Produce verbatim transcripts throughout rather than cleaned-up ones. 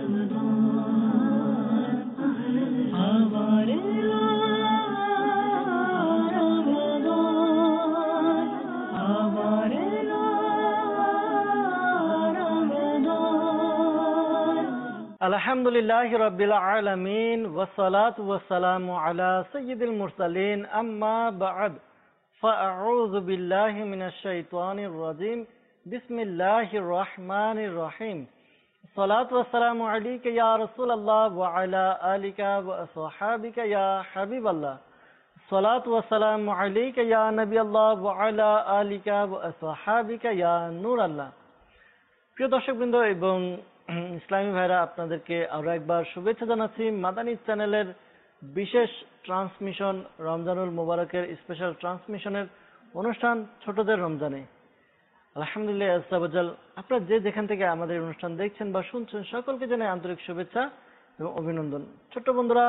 আলহামদুলিল্লাহি রাব্বিল আলামিন ওয়াসসালাতু ওয়াসসালামু আলা সাইয়্যিদিল মুরসালিন আম্মা বা'দ ফাআউযু বিল্লাহি মিনাশ শাইতানির রাজীম বিসমিল্লাহির রহমানির রহিম সালাতু ওয়াসসালামু আলাইকা ইয়া রাসূলুল্লাহ ওয়া আলা আলিকা ওয়া আসহাবিকা ইয়া হাবিবাল্লাহ সালাতু ওয়াসসালামু আলাইকা ইয়া নবিয়াল্লাহ ওয়া আলা আলিকা ওয়া আসহাবিকা ইয়া নূরাল্লাহ। প্রিয় দর্শকবৃন্দ এবং ইসলামী ভাইরা, আপনাদেরকে আরো একবার শুভেচ্ছা জানাচ্ছি মাদানী চ্যানেলের বিশেষ ট্রান্সমিশন রমজানুল মুবারকের স্পেশাল ট্রান্সমিশনের অনুষ্ঠান ছোটদের রমজানে। আলহামদুলিল্লাহ আস্তাগফিরুল্লাহ। আপনারা যে যেখান থেকে আমাদের অনুষ্ঠান দেখছেন বা শুনছেন সকলকে জানাই আন্তরিক শুভেচ্ছা এবং অভিনন্দন। ছোট্ট বন্ধুরা,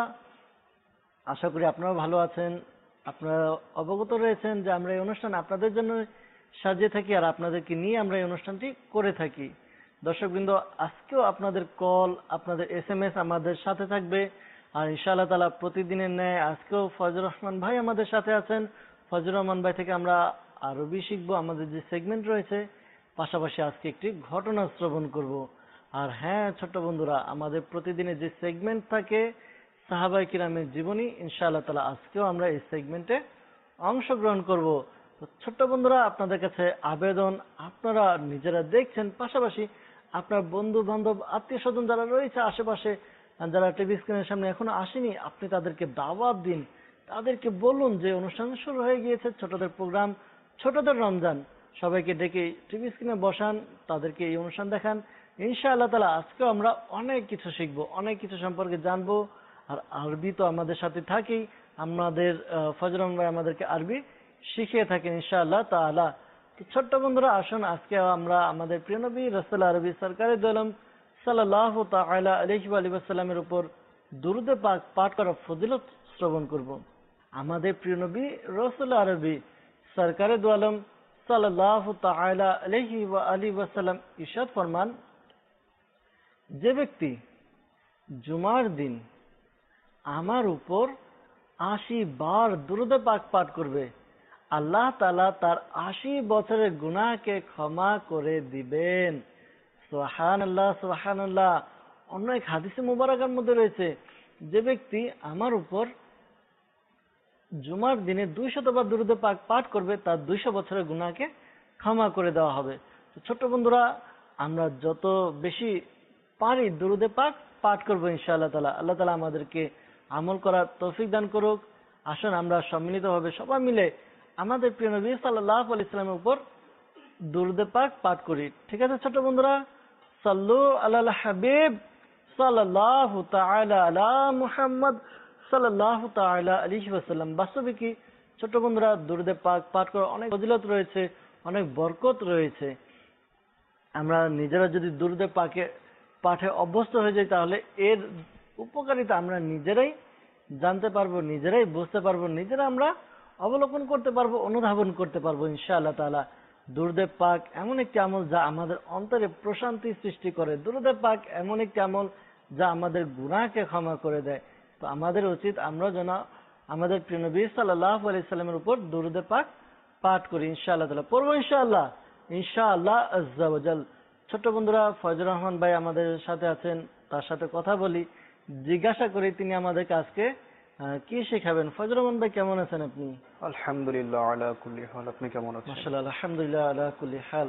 আশা করি আপনারাও ভালো আছেন, আপনারা অবগত রয়েছেন যে আমরা এই অনুষ্ঠান আপনাদের জন্য সাজিয়ে থাকি আর আপনাদেরকে নিয়ে আমরা এই অনুষ্ঠানটি করে থাকি। দর্শকবৃন্দ, আজকেও আপনাদের কল, আপনাদের এস এম এস আমাদের সাথে থাকবে আর ইনশাআল্লাহ তাআলা প্রতিদিনের ন্যায় আজকেও ফজলুর রহমান ভাই আমাদের সাথে আছেন। ফজলুর রহমান ভাই থেকে আমরা আরবি শিখবো, আমাদের যে সেগমেন্ট রয়েছে, পাশাপাশি আজকে একটি ঘটনা শ্রবণ করব। আর হ্যাঁ ছোট্ট বন্ধুরা, আমাদের প্রতিদিনের যে সেগমেন্ট থাকে সাহাবায়ে কিরামের জীবনী, ইনশাআল্লাহ তাআলা আজকেও আমরা এই সেগমেন্টে অংশগ্রহণ করব। তো ছোট্ট বন্ধুরা, আপনাদের কাছে আবেদন, আপনারা নিজেরা দেখছেন, পাশাপাশি আপনার বন্ধু বান্ধব আত্মীয় স্বজন যারা রয়েছে আশেপাশে, যারা টিভি স্ক্রিনের সামনে এখনো আসেনি, আপনি তাদেরকে দাওয়াত দিন, তাদেরকে বলুন যে অনুষ্ঠান শুরু হয়ে গিয়েছে, ছোটদের প্রোগ্রাম ছোটদের রমজান। সবাইকে ডেকে টিভি স্ক্রিনে বসান, তাদেরকে এই অনুষ্ঠান দেখান। ইনশাআল্লাহ তাআলা আজকেও আমরা অনেক কিছু শিখবো, অনেক কিছু সম্পর্কে জানবো। আর আরবি তো আমাদের সাথে থাকেই, আমাদের ফজলুর রহমান ভাই আমাদেরকে আরবি শিখিয়ে থাকেন ইনশাআল্লাহ তাআলা। তো ছোট্ট বন্ধুরা, আসুন আজকে আমরা আমাদের প্রিয় নবী রাসূল আরবি সরকারে দো আলম সাল্লাল্লাহু তাআলা আলাইহি ওয়া আলিহি ওয়াসাল্লামের উপর দুরূদ পাক পাঠ করার ফজিলত শ্রবণ করব। আমাদের প্রিয় নবী রাসূল আরবি সরকারে দো আলম সাল্লাল্লাহু তাআলা আলাইহি ওয়া আলিহি ওয়াসাল্লাম ইরশাদ ফরমান, যে ব্যক্তি জুমার দিন আমার উপর আশি বার দুরূদ পাক পাঠ করবে, আল্লাহ তাআলা তার আশি বছরের গুনাহকে ক্ষমা করে দিবেন। সুবহানাল্লাহ সুবহানাল্লাহ। অন্য এক হাদিসে মুবারকের মধ্যে রয়েছে, যে ব্যক্তি আমার উপর জুমার দিনে দুইশত বার দুরূদ পাক পাঠ করবে, তার দুইশ বছরের গুনাহকে ক্ষমা করে দেওয়া হবে। তো ছোট্ট বন্ধুরা, আমরা যত বেশি পারি দুরূদ পাক পাঠ করবো ইনশাআল্লাহ তাআলা। আল্লাহ তাআলা আমাদেরকে আমল করার তৌফিক দান করুক। আসুন আমরা সম্মিলিতভাবে সবাই মিলে আমাদের প্রিয় নবী সাল্লাল্লাহু আলাইহি ওয়াসাল্লামের উপর দুরূদ পাক পাঠ করি। ঠিক আছে ছোট বন্ধুরা? সাল্লু আলাল হাবিব সাল্লাল্লাহু তাআলা আলা মুহাম্মদ সাল্লাল্লাহু তাআলা আলাইহি ওয়াসাল্লাম। বাস্তবে কি ছোট বন্ধুরা, দুরূদ পাক পাঠ করার অনেক ফজিলত রয়েছে, অনেক বরকত রয়েছে। আমরা নিজেরা যদি দুরূদ পাকে পাঠে অভ্যস্ত হয়ে যাই, তাহলে এর উপকারিতা আমরা নিজেরাই জানতে পারবো, নিজেরাই বুঝতে পারবো, নিজেরা আমরা অবলোকন করতে পারবো, অনুধাবন করতে পারবো ইনশাআল্লাহ তাআলা। দুরূদ পাক এমন একটি আমল যা আমাদের অন্তরে প্রশান্তি সৃষ্টি করে। দুরূদ পাক এমন একটি আমল যা আমাদের গুনাহকে ক্ষমা করে দেয়। তো আমাদের উচিত আমরা যেন আমাদের প্রিয় নবী সাল্লাল্লাহু আলাইহি সাল্লামের উপর দুরূদ পাক পাঠ করি ইনশাআল্লাহ তাআলা। পড়বো ইনশাআল্লাহ ইনশাআল্লাহ আজ্জা ওয়া জাল। ছোট্ট বন্ধুরা, ফজলুর রহমান ভাই আমাদের সাথে আছেন, তার সাথে কথা বলি, জিজ্ঞাসা করি তিনি আমাদেরকে আজকে কি শেখাবেন। ফজলুর রহমান ভাই, কেমন আছেন আপনি? আলহামদুলিল্লাহ আলা কুল্লি হাল। আপনি কেমন আছেন? মাশাআল্লাহ, আলহামদুলিল্লাহ আলা কুল্লি হাল।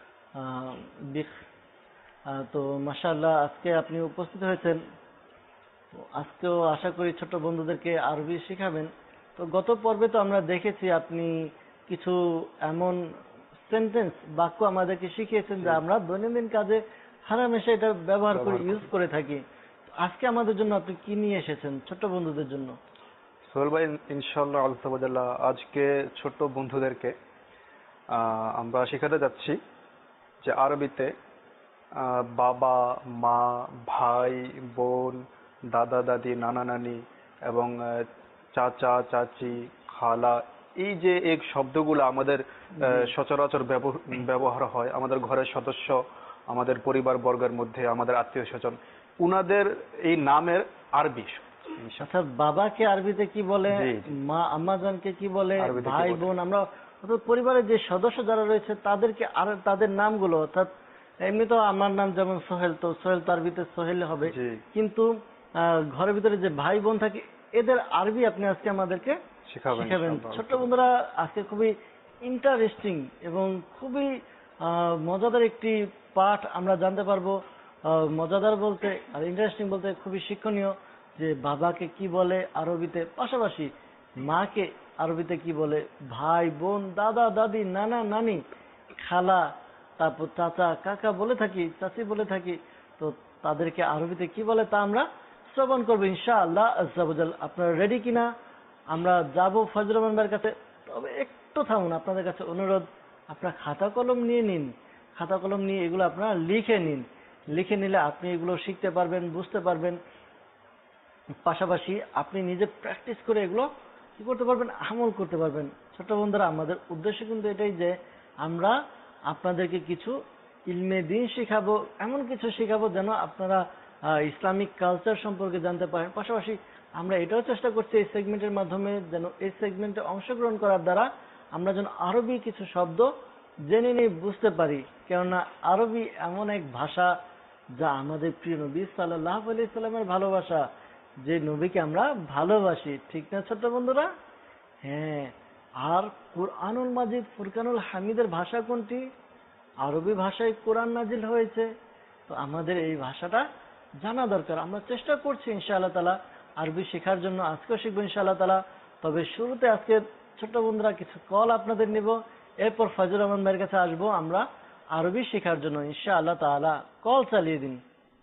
তো মাশাআল্লাহ, আজকে আপনি উপস্থিত হয়েছেন, আজকেও আশা করি ছোট বন্ধুদেরকে আরবি শেখাবেন। তো গত পর্বে তো আমরা দেখেছি আপনি কিছু এমন সেন্টেন্স, বাক্য আমাদেরকে শিখিয়েছেন যা আমরা দৈনন্দিন কাজে হারামেশা এটা ব্যবহার করে ইউজ করে থাকি। আজকে আমাদের জন্য আপনি কি নিয়ে এসেছেন ছোট বন্ধুদের জন্য? সোহেল ভাই, ইনশাআল্লাহ আলহামদুলিল্লাহ আজকে ছোট বন্ধুদেরকে আমরা শেখাতে যাচ্ছি যে আরবিতে বাবা, মা, ভাই, বোন, দাদা দাদি, নানা নানি এবং চাচা চাচি, খালা, এই যে এক শব্দগুলো আমাদের সচরাচর ব্যবহার হয় আমাদের ঘরের সদস্য, আমাদের পরিবার বর্গের মধ্যে, আমাদের আত্মীয় স্বজন, উনাদের এই নামের আরবি। আচ্ছা, বাবাকে আরবিতে কি বলে, জি, জি। মা আম্মাজানকে কি বলে, আরবিতে কি ভাই বলে? বোন, আমরা অর্থাৎ পরিবারের যে সদস্য যারা রয়েছে তাদেরকে আর তাদের নামগুলো, অর্থাৎ এমনি তো আমার নাম যেমন সোহেল, তো সোহেল তো আরবিতে সোহেল হবে, জি। কিন্তু আহ, ঘরের ভিতরে যে ভাই বোন থাকে এদের আরবি আপনি আজকে আমাদেরকে শিখাবেন শিখাবেন। ইনশাআল্লাহ। ছোট্ট বন্ধুরা, আজকে খুবই ইন্টারেস্টিং এবং খুবই আহ, মজাদার একটি পাঠ আমরা জানতে পারবো। আহ, মজাদার বলতে আর ইন্টারেস্টিং বলতে খুবই শিক্ষণীয়, যে বাবাকে কি বলে আরবিতে, পাশাপাশি মাকে আরবিতে কি বলে, ভাই বোন, দাদা দাদি, নানা নানি, খালা, তারপর চাচা কাকা বলে থাকি, চাচি বলে থাকি, তো তাদেরকে আরবিতে কি বলে তা আমরা শ্রবণ করবো ইনশাআল্লাহ আজ্জা ওয়াজাল। আপনারা রেডি কিনা? আমরা যাব ফজলুর রহমান ভাইয়ের কাছে। তবে একটু থামুন, আপনাদের কাছে অনুরোধ, আপনারা খাতা কলম নিয়ে নিন, খাতা কলম নিয়ে এগুলো আপনারা লিখে নিন। লিখে নিলে আপনি এগুলো শিখতে পারবেন, বুঝতে পারবেন, পাশাপাশি আপনি নিজে প্র্যাকটিস করে এগুলো কি করতে পারবেন, আমল করতে পারবেন। ছোট বন্ধুরা, আমাদের উদ্দেশ্য কিন্তু এটাই যে আমরা আপনাদেরকে কিছু ইলমে দিন শিখাবো, এমন কিছু শিখাবো যেন আপনারা আহ, ইসলামিক কালচার সম্পর্কে জানতে পারেন। পাশাপাশি আমরা এটাও চেষ্টা করছি এই সেগমেন্টের মাধ্যমে যেন এই সেগমেন্টে অংশগ্রহণ করার দ্বারা আমরা যেন আরবি কিছু শব্দ জেনে নিয়ে বুঝতে পারি। কেননা আরবি এমন এক ভাষা যা আমাদের প্রিয় নবী সাল্লাল্লাহু আলাইহি সাল্লামের ভালোবাসা, যে নবীকে আমরা ভালোবাসি, ঠিক না ছোট্ট বন্ধুরা? হ্যাঁ। আর কুরআনুল মাজিদ ফুরকানুল হামিদের ভাষা কোনটি? আরবি ভাষায় কোরআন নাজিল হয়েছে। তো আমাদের এই ভাষাটা জানা দরকার। আমরা চেষ্টা করছি ইনশাআল্লাহ তাআলা আরবি শেখার জন্য, আজকেও শিখবো ইনশাআল্লাহ তাআলা। তবে শুরুতে আজকে ছোট্ট বন্ধুরা কিছু কল আপনাদের নিব, এরপর ফজলুর রহমান ভাইয়ের কাছে আসবো আমরা আরবি শেখার জন্য ইনশাআল্লাহ তাআলা। কল চালিয়ে দিন।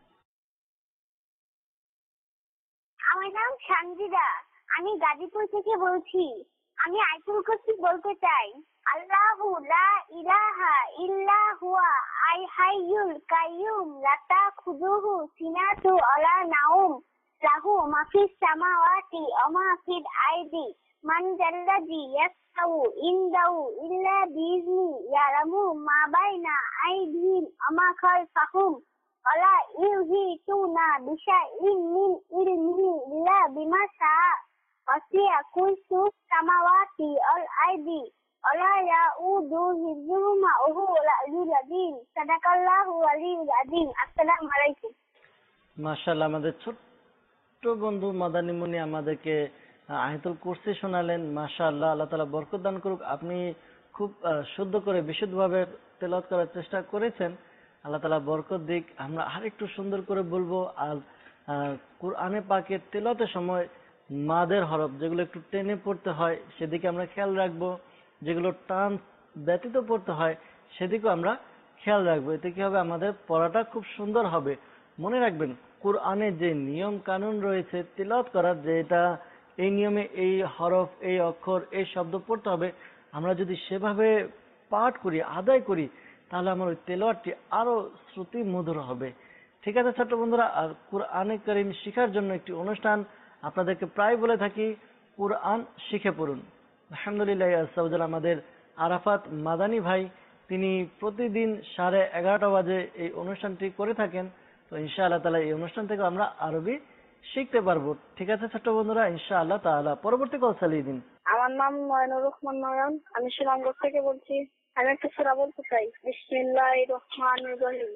আমার নাম সানজিদা। আমি গাজীপুর থেকে বলছি। আমি আয়াতুল কুরসি বলতে চাই। আল্লাহু লা ইলাহা ইল্লা হুয়া আল হাইয়ুল কাইয়ুম লা তাখুযুহু সিনাতু ওয়ালা নাওম লাহু মা ফিস সামাওয়াতি ওয়া মা ফিল আরদি মান জাল্লাযী ইয়াসতাউ ইনদাহু ইল্লা বিইজনি ইয়ালামু মা বাইনা আইদিহিম ওয়া মা খালফাহুম ওয়ালা ইউহিতুনা বিশাইইন মিন ইলমিহি ইল্লা বিমা শাআ ওয়াসি'a কুরসিয়ুস সামাওয়াতি ওয়াল আরদি ওয়ালা ইয়াউদু হিফযুহুমা ওয়া হুয়াল আলিয়্যুল আযীম। সাদাকাল্লাহুল আলিয়্যুল আযীম। আসসালামু আলাইকুম। মাশাআল্লাহ, আমাদের ছোট্ট বন্ধু মাদানী মুনি আমাদেরকে আয়াতুল কুরসি শোনালেন। মাশাআল্লাহ, আল্লাহ তাআলা বরকত দান করুক। আপনি খুব আহ, শুদ্ধ করে বিশুদ্ধভাবে তেলাওয়াত করার চেষ্টা করেছেন, আল্লাহ তাআলা বরকত দিক। আমরা আরেকটু সুন্দর করে বলবো। আর আহ, কুরআনে পাকের তেলাওয়াতের সময় মাদের হরফ যেগুলো একটু টেনে পড়তে হয় সেদিকে আমরা খেয়াল রাখবো, যেগুলো টান ব্যতীত পড়তে হয় সেদিকেও আমরা খেয়াল রাখবো। এতে কি হবে, আমাদের পড়াটা খুব সুন্দর হবে। মনে রাখবেন, কুরআনে যে নিয়ম কানুন রয়েছে তিলাওয়াত করার, যে এটা এই নিয়মে এই হরফ, এই অক্ষর, এই শব্দ পড়তে হবে, আমরা যদি সেভাবে পাঠ করি, আদায় করি, তাহলে আমার ওই তেলাওয়াতটি আরো শ্রুতি মধুর হবে। ঠিক আছে ছোট্ট বন্ধুরা, আর কুরআনে কারীম শেখার জন্য একটি অনুষ্ঠান আপনাদেরকে প্রায় বলে থাকি, কুরআন শিখে পড়ুন। আলহামদুলিল্লাহ আজ্জা ওয়া জাল, আমাদের আরাফাত মাদানী ভাই তিনি প্রতিদিন সাড়ে এগারোটা বাজে এই অনুষ্ঠানটি করে থাকেন। তো ইনশাআল্লাহ তাআলা এই অনুষ্ঠান থেকে আমরা আরবি শিখতে পারবো। ঠিক আছে ছোট্ট বন্ধুরা, ইনশাআল্লাহ তাআলা। পরবর্তী কল চালিয়ে দিন। আমার নাম নয়নুর রহমান নয়ন। আমি সুনামগঞ্জ থেকে বলছি। আমি একটা সূরা বলতে চাই। বিসমিল্লাহির রহমানির রহিম।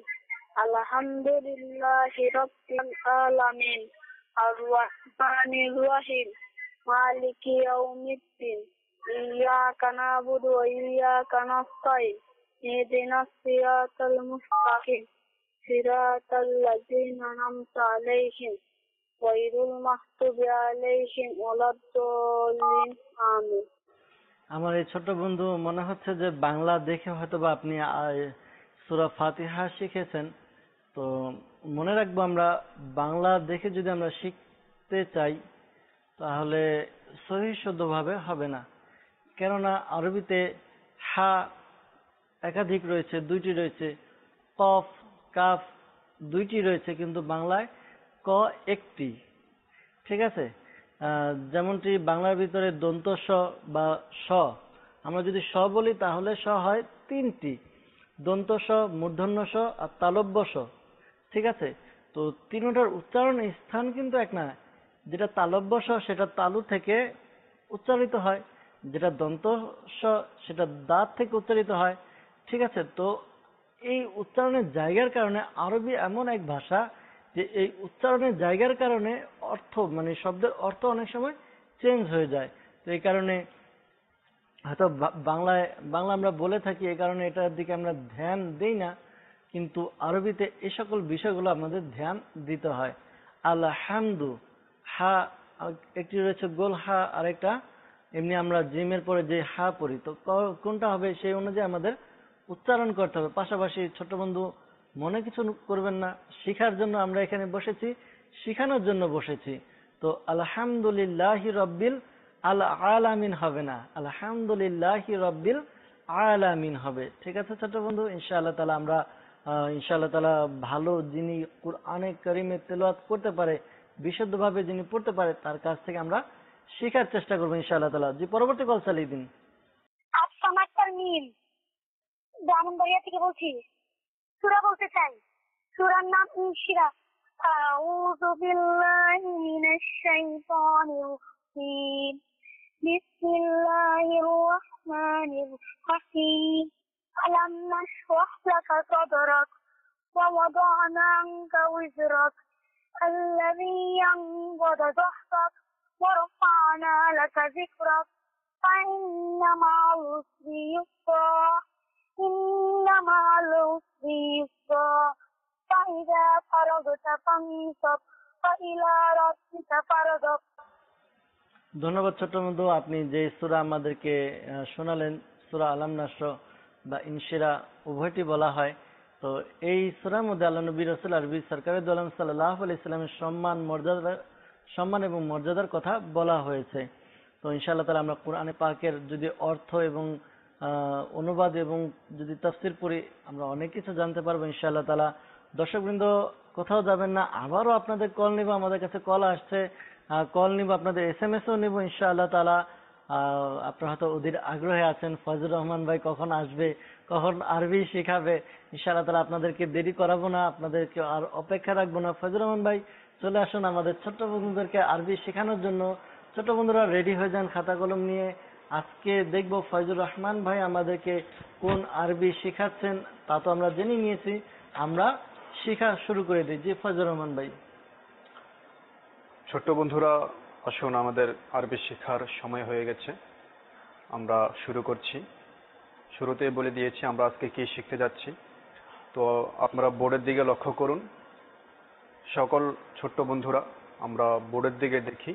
আলহামদুলিল্লাহি রাব্বিল আলামিন আর রহমানির রহিম মালিকি ইয়াউমিদ্দিন ইয়াকা না'বুদু ওয়া ইয়াকা নাস্তাইন ইহদিনাস সিরাতাল মুস্তাকিম সিরাতাল লাযিনা আন'আমতা আলাইহিম গায়রিল মাগদুবি আলাইহিম ওয়ালাদ-দাল্লিন। আমিন। আমার এই ছোট্ট বন্ধু মনে হচ্ছে যে বাংলা দেখে হয়তো বা আপনি সূরা ফাতিহা শিখেছেন। তো মনে রাখবো, আমরা বাংলা দেখে যদি আমরা শিখতে চাই তাহলে সহিহ শুদ্ধভাবে হবে না। কেননা আরবিতে হা একাধিক রয়েছে, দুইটি রয়েছে, কফ কাফ দুইটি রয়েছে, কিন্তু বাংলায় ক একটি। ঠিক আছে, আহ, যেমনটি বাংলার ভিতরে দন্ত স বা স, আমরা যদি স বলি তাহলে স হয় তিনটি, দন্ত স, মূর্ধন্য স আর তালব্য স। ঠিক আছে, তো তিনটার উচ্চারণ স্থান কিন্তু এক না। যেটা তালব্য স সেটা তালু থেকে উচ্চারিত হয়, যেটা দন্ত স সেটা দাঁত থেকে উচ্চারিত হয়। ঠিক আছে, তো এই উচ্চারণের জায়গার কারণে আরবি এমন এক ভাষা যে এই উচ্চারণের জায়গার কারণে অর্থ মানে শব্দের অর্থ অনেক সময় চেঞ্জ হয়ে যায়। তো এই কারণে হয়তো বাংলায় বাংলা আমরা বলে থাকি, এই কারণে এটার দিকে আমরা ধ্যান দেই না, কিন্তু আরবিতে এই সকল বিষয়গুলো আমাদের ধ্যান দিতে হয়। আলহামদু, হা একটি রয়েছে গোল হা, আর একটা এমনি আমরা জিমের পরে যে হা পড়ি, তো কোনটা হবে সেই অনুযায়ী আমাদের উচ্চারণ করতে হবে। পাশাপাশি ছোট বন্ধু মনে কিছু করবেন না, শিখার জন্য আমরা এখানে বসেছি, শিখানোর জন্য বসেছি। তো আলহামদুলিল্লাহি রব্বিল আল আলামিন হবে না, আলহামদুলিল্লাহি রব্বিল আলামিন হবে। ঠিক আছে ছোট বন্ধু, ইনশাআল্লাহ তাআলা আমরা ইনশাআল্লাহ তাআলা ভালো যিনি কুরআনে কারীমে তেলাওয়াত করতে পারে, বিশুদ্ধভাবে যিনি পড়তে পারে, তার কাছ থেকে আমরা শেখার চেষ্টা করবো ইনশাআল্লাহ তাআলা। জি, পরবর্তী কল চালিয়ে দিন। আসসালামু আলাইকুম, ব্রাহ্মণবাড়িয়া থেকে বলছি। সূরা বলতে চাই, সূরার নাম ইনশিরা। আউযু বিল্লাহি মিনাশ শাইতানির রাজিম, বিসমিল্লাহির রাহমানির রাহিম। আলাম নাশরাহ লাকা সাদরাক ওয়া ওয়াদা'না আনকা ওয়িজরাক আল্লাযী আনকাযা যাহরাক ওয়া রাফa'না লাকা যিকরাক ফাইন্না মা'আল উসরি ইউসরা ইন্না মা'আল উসরি ইউসরা ফাইযা ফারাগতা ফানসাব ফাইলা রাব্বিকা ফারগাব। ধন্যবাদ ছোট বন্ধু, আপনি যে সূরা আমাদেরকে শোনালেন, সূরা আলাম নাশর বা ইনশিরা উভয়টি বলা হয়। তো এই সূরার মধ্যে আল্লাহ নবী রাসূল আরবি সরকারে দু আলম সাল্লাল্লাহু আলাইহি সাল্লামের সম্মান মর্যাদা সম্মান এবং মর্যাদার কথা বলা হয়েছে। তো ইনশাআল্লাহ তাআলা আমরা কোরআনে পাকের যদি অর্থ এবং অনুবাদ এবং যদি তাফসীর পড়ি, আমরা অনেক কিছু জানতে পারবো ইনশাআল্লাহ তাআলা। দর্শকবৃন্দ কোথাও যাবেন না, আবারও আপনাদের কল নিব, আমাদের কাছে কল আসছে, কল নিব, আপনাদের এস এম এসও নিব ইনশাআল্লাহ তাআলা। আপনারা হয়তো ওদের আগ্রহে আছেন, ফজলুর রহমান ভাই কখন আসবে, কখন আরবি শেখাবে। ইনশাআল্লাহ তাআলা আপনাদেরকে দেরি করাবো না, আপনাদেরকে আর অপেক্ষা রাখবো না। ফজলুর রহমান ভাই চলে আসুন আমাদের ছোট্ট বন্ধুদেরকে আরবি শেখানোর জন্য। ছোট বন্ধুরা রেডি হয়ে যান খাতা কলম নিয়ে। আজকে দেখবো ফজলুর রহমান ভাই আমাদেরকে কোন আরবি শেখাচ্ছেন, তা তো আমরা জেনে নিয়েছি, আমরা শেখা শুরু করে দিই। জি ফজলুর রহমান ভাই। ছোট্ট বন্ধুরা আসুন, আমাদের আরবি শেখার সময় হয়ে গেছে, আমরা শুরু করছি। শুরুতেই বলে দিয়েছি আমরা আজকে কি শিখতে যাচ্ছি। তো আপনারা বোর্ডের দিকে লক্ষ্য করুন। সকল ছোট্ট বন্ধুরা আমরা বোর্ডের দিকে দেখি।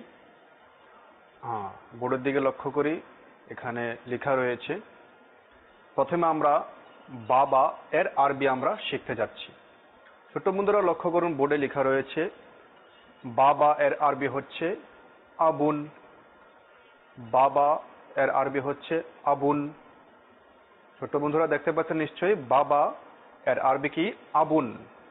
হ্যাঁ, বোর্ডের দিকে লক্ষ্য করি, এখানে লেখা রয়েছে। প্রথমে আমরা বাবা এর আরবি আমরা শিখতে যাচ্ছি। ছোট্ট বন্ধুরা লক্ষ্য করুন, বোর্ডে লেখা রয়েছে বাবা এর আরবি হচ্ছে আবুন। বাবা এর আরবি হচ্ছে আবুন। ছোট্ট বন্ধুরা দেখতে পাচ্ছেন নিশ্চয়ই, বাবা এর আরবি কি? আবুন।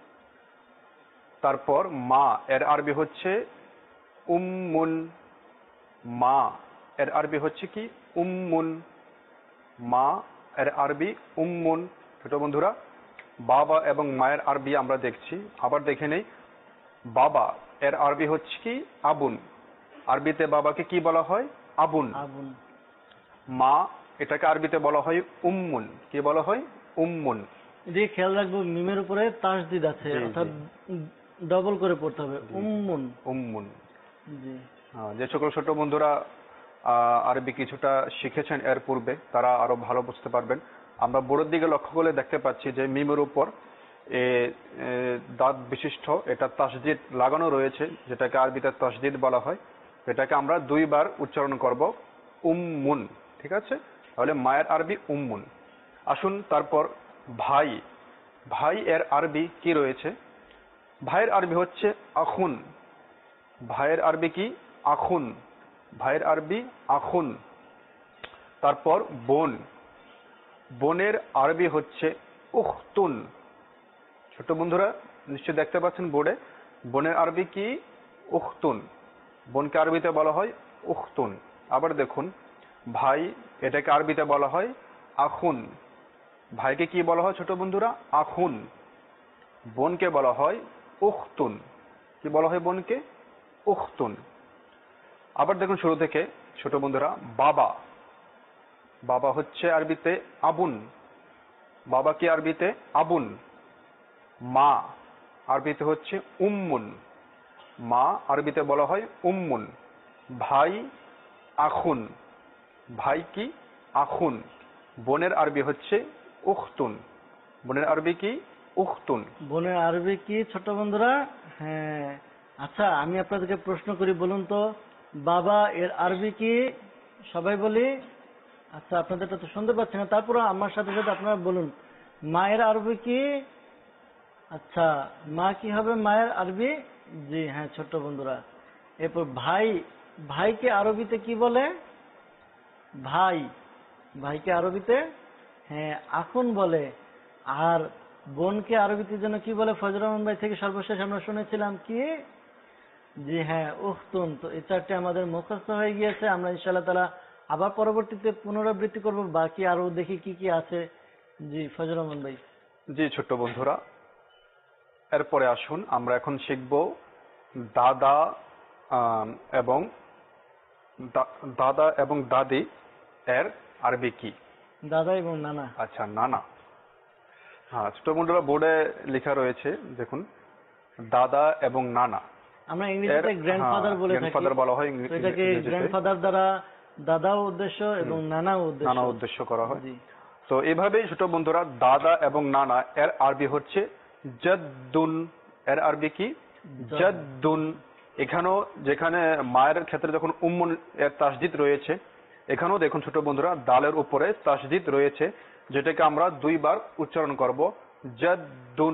তারপর মা এর আরবি হচ্ছে উম্মুন। মা এর আরবি হচ্ছে কি? উম্মুন। মা এর আরবি উম্মুন। ছোট বন্ধুরা বাবা এবং মায়ের আরবি আমরা দেখছি, আবার দেখে নেই। বাবা এর আরবি হচ্ছে কি? আবুন। আরবিতে বাবাকে কি বলা হয়? আবুন। আবুন। মা এটাকে আরবিতে বলা হয় উম্মুন। কি বলা হয়? উম্মুন। এদিকে খেয়াল রাখবো, মিমের উপরে তাসদিদ আছে, অর্থাৎ ডবল করে পড়তে হবে, উম্মুন। উম্মুন। জি। যে সকল ছোট বন্ধুরা আরবি কিছুটা শিখেছেন এর পূর্বে, তারা আরো ভালো বুঝতে পারবেন। আমরা বোর্ডের দিকে লক্ষ্য করলে দেখতে পাচ্ছি যে মিমের উপর এ দাঁত বিশিষ্ট এটা তাসদিদ লাগানো রয়েছে, যেটাকে আরবিতে তাসদিদ বলা হয়। এটাকে আমরা দুইবার উচ্চারণ করব, উম্মুন। ঠিক আছে, তাহলে মায়ের আরবি উম্মুন। আসুন তারপর ভাই। ভাই এর আরবি কি রয়েছে? ভাইয়ের আরবি হচ্ছে আখুন। ভাইয়ের আরবি কি? আখুন। ভাইয়ের আরবি আখুন। তারপর বোন। বোনের আরবি হচ্ছে উখতুন। ছোট বন্ধুরা নিশ্চয় দেখতে পাচ্ছেন বোর্ডে, বোনের আরবি কি? উখতুন। বোনকে আরবিতে বলা হয় উখতুন। আবার দেখুন ভাই, এটাকে আরবিতে বলা হয় আখুন। ভাইকে কি বলা হয় ছোট বন্ধুরা? আখুন। বোনকে বলা হয় উখতুন। কি বলা হয় বোনকে? উখতুন। আবার দেখুন শুরু থেকে ছোট বন্ধুরা, বাবা, বাবা হচ্ছে আরবিতে আবুন। বাবা কি আরবিতে? আবুন। মা আরবিতে হচ্ছে উম্মুন। মা আরবিতে বলা হয় উম্মুন। ভাই আখুন। ভাই কি? আখুন। বোনের আরবি হচ্ছে উখতুন। বোনের আরবি কি? উখতুন। বোনের আরবি কি ছোট বন্ধুরা? হ্যাঁ, আচ্ছা আমি আপনাদেরকে প্রশ্ন করি, বলুন তো বাবা এর আরবি কি? সবাই বলি। আচ্ছা আপনাদেরটা তো শুনতে পাচ্ছি না, তারপরে আমার সাথে সাথে আপনারা বলুন মায়ের আরবি কি? আচ্ছা মা কি হবে মায়ের আরবি? জি হ্যাঁ ছোট্ট বন্ধুরা। এরপর ভাই, ভাইকে আরবিতে কি বলে? ভাই, ভাইকে আরবিতে হ্যাঁ আখুন বলে। আর বোনকে আরবিতে যেন কি বলে? ফজর রহমান ভাই থেকে সর্বশেষ আমরা শুনেছিলাম কি? জি হ্যাঁ উখতুন। তো এই চারটে আমাদের মুখস্থ হয়ে গিয়েছে। আমরা ইনশাআল্লাহ তাআলা আবার পরবর্তীতে পুনরাবৃত্তি করব, বাকি আরো দেখি কি কি আছে। জি ফজর রহমান ভাই। জি ছোট্ট বন্ধুরা, এরপরে আসুন আমরা এখন শিখব দাদা আম, এবং দা- দাদা এবং দাদি এর আরবি কি। দাদা এবং নানা। আচ্ছা নানা। হ্যাঁ ছোট বন্ধুরা, বোর্ডে লেখা রয়েছে দেখুন, দাদা এবং নানা। আমরা ইংরেজিতে গ্র্যান্ডফাদার বলে থাকি। গ্র্যান্ডফাদার বলা হয় তো এটাকে ইংরেজিতে। গ্র্যান্ডফাদার দ্বারা দাদাও উদ্দেশ্য এবং নানাও উদ্দেশ্য। নানা উদ্দেশ্য করা হয়। জি তো এভাবেই ছোট বন্ধুরা, দাদা এবং নানা এর আরবি হচ্ছে জাদ্দুন। এর আরবি কি? জাদ্দুন। এখানেও যেখানে মায়ের ক্ষেত্রে যখন উম্মুন এর তাসদিদ রয়েছে, এখানেও দেখুন ছোট বন্ধুরা দালের উপরে তাসদিদ রয়েছে, যেটাকে আমরা দুইবার উচ্চারণ করব জাদ্দুন।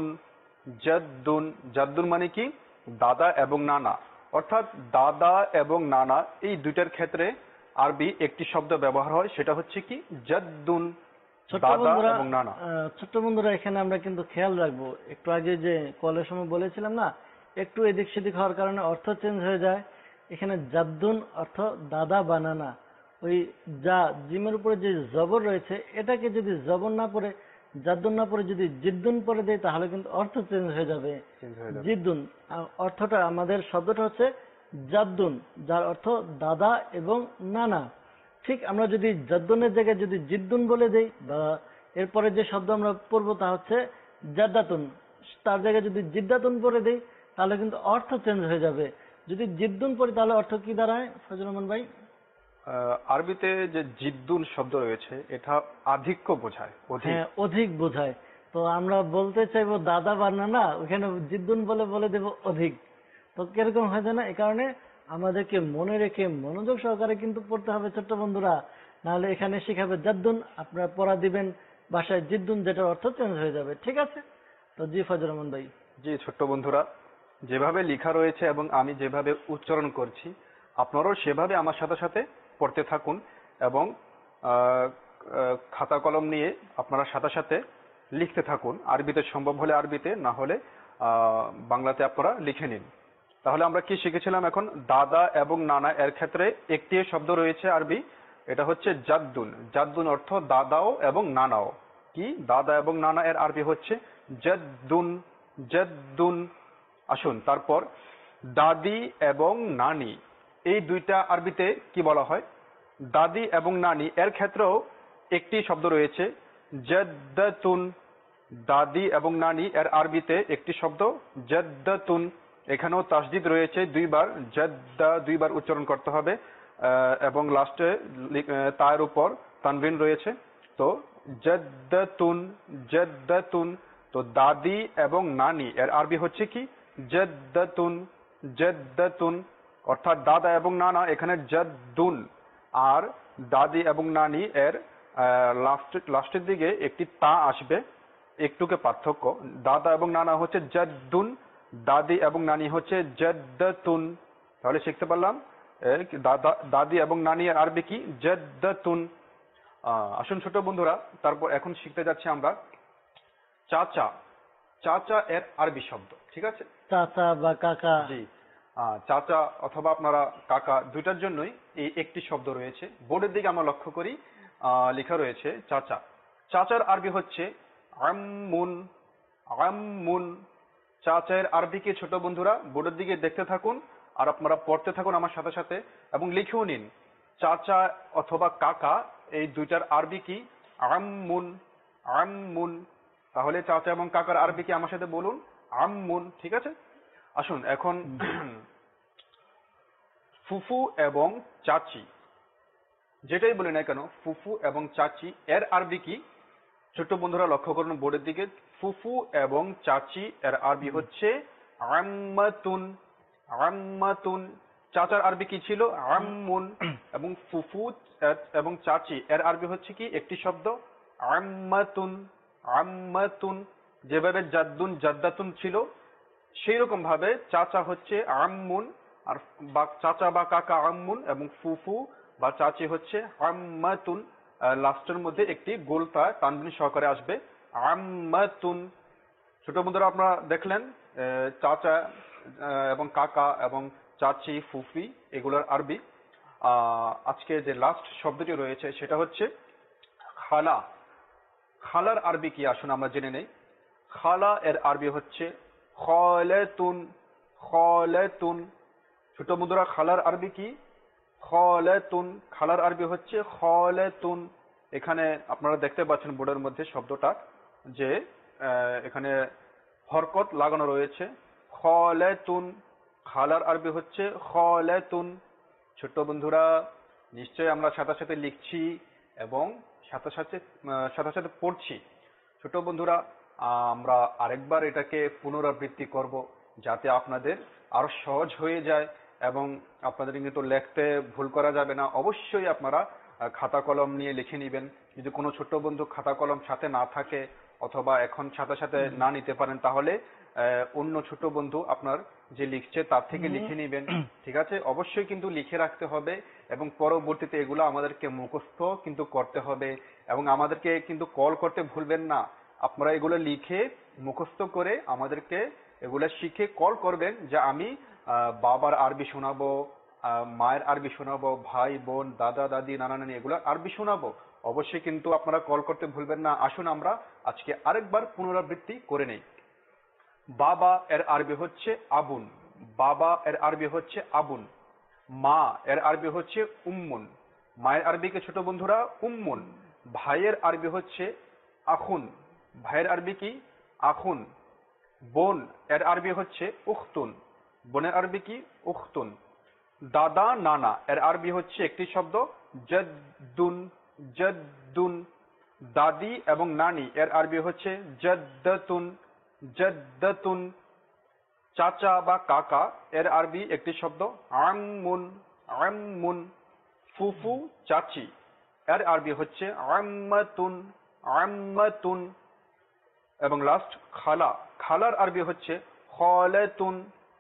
জাদ্দুন। জাদ্দুন মানে কি? দাদা এবং নানা। অর্থাৎ দাদা এবং নানা এই দুইটার ক্ষেত্রে আরবি একটি শব্দ ব্যবহার হয়, সেটা হচ্ছে কি? জাদ্দুন। ছোট্ট দাদা বন্ধুরা, এবং নানা। আহ, ছোট্ট বন্ধুরা এখানে আমরা কিন্তু খেয়াল রাখবো, একটু আগে যে কলের সময় বলেছিলাম না, একটু এদিক সেদিক হওয়ার কারণে অর্থ চেঞ্জ হয়ে যায়। এখানে জাদ্দুন অর্থ দাদা বা নানা। ওই যা জিমের উপরে যে জবর রয়েছে, এটাকে যদি জবর না পড়ে জাদ্দুন না পড়ে যদি জিদ্দুন পরে দেয়, তাহলে কিন্তু অর্থ চেঞ্জ হয়ে যাবে। চেঞ্জ হয়ে যাবে। জিদ্দুন আহ, অর্থটা আমাদের শব্দটা হচ্ছে জাদ্দুন, যার অর্থ দাদা এবং নানা। ঠিক আমরা যদি জাদ্দুনের জায়গায় যদি জিদ্দুন বলে দেই, বা এরপরে যে শব্দ আমরা পড়বো তা হচ্ছে জাদ্দাতুন, তার জায়গায় যদি জিদ্দাতুন পরে দেই, তাহলে কিন্তু অর্থ চেঞ্জ হয়ে যাবে। যদি জিদ্দুন পড়ি তাহলে অর্থ কি দাঁড়ায় ফজল রহমান ভাই? আহ, আরবিতে যে জিদ্দুন শব্দ রয়েছে, এটা আধিক্য বোঝায়, অধিক। হ্যাঁ অধিক বোঝায়। তো আমরা বলতে চাইবো দাদা বা নানা, ওখানে জিদ্দুন বলে বলে দেব অধিক। তো কিরকম হয় জানা, এই কারণে আমাদেরকে মনে রেখে মনোযোগ সহকারে কিন্তু পড়তে হবে ছোট্ট বন্ধুরা, নাহলে এখানে শেখাবে জাদ্দুন, আপনারা পড়া দিবেন বাসায় জিদ্দুন, যেটার অর্থ চেঞ্জ হয়ে যাবে। ঠিক আছে? তো জি ফজল রহমান ভাই। জি ছোট্ট বন্ধুরা, যেভাবে লেখা রয়েছে এবং আমি যেভাবে উচ্চারণ করছি, আপনারাও সেভাবে আমার সাথে সাথে পড়তে থাকুন এবং আহ, আহ, খাতা কলম নিয়ে আপনারা সাথে সাথে লিখতে থাকুন। আরবিতে সম্ভব হলে আরবিতে, না হলে আহ, বাংলাতে আপনারা লিখে নিন। তাহলে আমরা কি শিখেছিলাম এখন? দাদা এবং নানা এর ক্ষেত্রে একটি শব্দ রয়েছে আরবি, এটা হচ্ছে জাদ্দুন। জাদ্দুন অর্থ দাদাও এবং নানাও। কি? দাদা এবং নানা এর আরবি হচ্ছে জাদ্দুন। জাদ্দুন। আসুন তারপর দাদি এবং নানি, এই দুইটা আরবিতে কি বলা হয়? দাদি এবং নানি এর ক্ষেত্রেও একটি শব্দ রয়েছে জাদ্দাতুন। দাদি এবং নানি এর আরবিতে একটি শব্দ জাদ্দাতুন। এখানেও তাসদিদ রয়েছে দুইবার, জাদ্দা দুইবার উচ্চারণ করতে হবে আহ, এবং লাস্টে তার উপর তানবিন রয়েছে। তো জাদ্দাতুন। জাদ্দাতুন। তো দাদি এবং নানি এর আরবি হচ্ছে কি? জাদ্দাতুন। জাদ্দাতুন। অর্থাৎ দাদা এবং নানা এখানে জাদ্দুন, আর দাদি এবং নানি এর লাস্ট লাস্টের দিকে একটি তা আসবে, একটুকে পার্থক্য। দাদা এবং নানা হচ্ছে জাদ্দুন, দাদি এবং নানি হচ্ছে জাদ্দাতুন। তাহলে শিখতে পারলাম দাদা দাদি এবং নানি এর আরবি কি? জাদ্দাতুন। আহ, আসুন ছোট বন্ধুরা, তারপর এখন শিখতে যাচ্ছি আমরা চাচা। চাচা এর আরবি শব্দ, ঠিক আছে? চাচা বা কাকা। জি, আহ, চাচা অথবা আপনারা কাকা, দুইটার জন্যই এই একটি শব্দ রয়েছে। বোর্ডের দিকে আমরা লক্ষ্য করি, আহ, লেখা রয়েছে চাচা। চাচার আরবি হচ্ছে আম্মুন। আম্মুন। চাচায়ের আরবি কি ছোট বন্ধুরা? বোর্ডের দিকে দেখতে থাকুন আর আপনারা পড়তে থাকুন আমার সাথে সাথে এবং লিখেও নিন। চাচা অথবা কাকা এই দুইটার আরবি কি? আম্মুন, আম্মুন। তাহলে চাচা এবং কাকার আরবি কি আমার সাথে বলুন? আম্মুন। ঠিক আছে, আসুন এখন ফুফু এবং চাচি, যেটাই বলি না কেন, ফুফু এবং চাচি এর আরবি কি? ছোট্ট বন্ধুরা লক্ষ্য করুন বোর্ডের দিকে। ফুফু এবং চাচি এর আরবি হচ্ছে আম্মাতুন, আম্মাতুন। চাচার আরবি কি ছিল? আম্মুন। এবং ফুফু এবং চাচি এর আরবি হচ্ছে কি? একটি শব্দ, আম্মাতুন, আম্মাতুন। যেভাবে জাদ্দুন জাদ্দাতুন ছিল সেই রকম ভাবে চাচা হচ্ছে আম্মুন, আর বা চাচা বা কাকা আম্মুন, এবং ফুফু বা চাচি হচ্ছে আম্মাতুন। লাস্টের মধ্যে একটি গোলতা তানবিন সহকারে আসবে, আম্মাতুন। ছোট বন্ধুরা আপনারা দেখলেন চাচা এবং কাকা এবং চাচি, ফুফি এগুলোর আরবি। আজকে যে লাস্ট শব্দটি রয়েছে সেটা হচ্ছে খালা। খালার আরবি কি আসুন আমরা জেনে নেই। খালা এর আরবি হচ্ছে খালাতুন, খালাতুন। ছোট বন্ধুরা খালার আরবি কি? খালাতুন। খালার আরবি হচ্ছে খালাতুন। এখানে আপনারা দেখতে পাচ্ছেন বোর্ডের মধ্যে শব্দটা যে এখানে হরকত লাগানো রয়েছে, খালাতুন। খালার আরবি হচ্ছে খালাতুন। ছোট্ট বন্ধুরা নিশ্চয়ই আমরা সাথে সাথে লিখছি এবং সাথে সাথে সাথে সাথে পড়ছি। ছোট বন্ধুরা আমরা আরেকবার এটাকে পুনরাবৃত্তি করব যাতে আপনাদের আরো সহজ হয়ে যায় এবং আপনাদের কিন্তু লিখতে ভুল করা যাবে না। অবশ্যই আপনারা খাতা কলম নিয়ে লিখে নেবেন। যদি কোনো ছোট্ট বন্ধু খাতা কলম সাথে না থাকে অথবা এখন সাথে সাথে না নিতে পারেন তাহলে অন্য ছোট বন্ধু আপনার যে লিখছে তার থেকে লিখে নেবেন। ঠিক আছে, অবশ্যই কিন্তু লিখে রাখতে হবে এবং পরবর্তীতে এগুলো আমাদেরকে মুখস্থ কিন্তু করতে হবে এবং আমাদেরকে কিন্তু কল করতে ভুলবেন না। আপনারা এগুলো লিখে মুখস্থ করে আমাদেরকে এগুলো শিখে কল করবেন যে আমি বাবার আরবি শোনাবো, মায়ের আরবি শোনাবো, ভাই বোন, দাদা দাদি, নানা নানি এগুলো আরবি শোনাবো। অবশ্যই কিন্তু আপনারা কল করতে ভুলবেন না। আসুন আমরা আজকে আরেকবার পুনরাবৃত্তি করে নেই। বাবা এর আরবি হচ্ছে আবুন, বাবা এর আরবি হচ্ছে আবুন। মা এর আরবি হচ্ছে উম্মুন, মায়ের আরবিকে ছোট বন্ধুরা উম্মুন। ভাইয়ের আরবি হচ্ছে আখুন, ভাইয়ের আরবি কি? আখুন। বোন এর আরবি হচ্ছে উখতুন, বোনের আরবি কি? উখতুন। দাদা নানা এর আরবি হচ্ছে একটি শব্দ, জাদ্দুন, জাদ্দুন। দাদি এবং নানি এর আরবি হচ্ছে জাদ্দাতুন, জাদ্দাতুন। চাচা বা কাকা এর আরবি একটি শব্দ, আম্মুন, আম্মুন। ফুফু চাচি এর আরবি হচ্ছে আম্মাতুন, আম্মাতুন। এবং লাস্ট খালা, খালার আরবি হচ্ছে খালাতুন,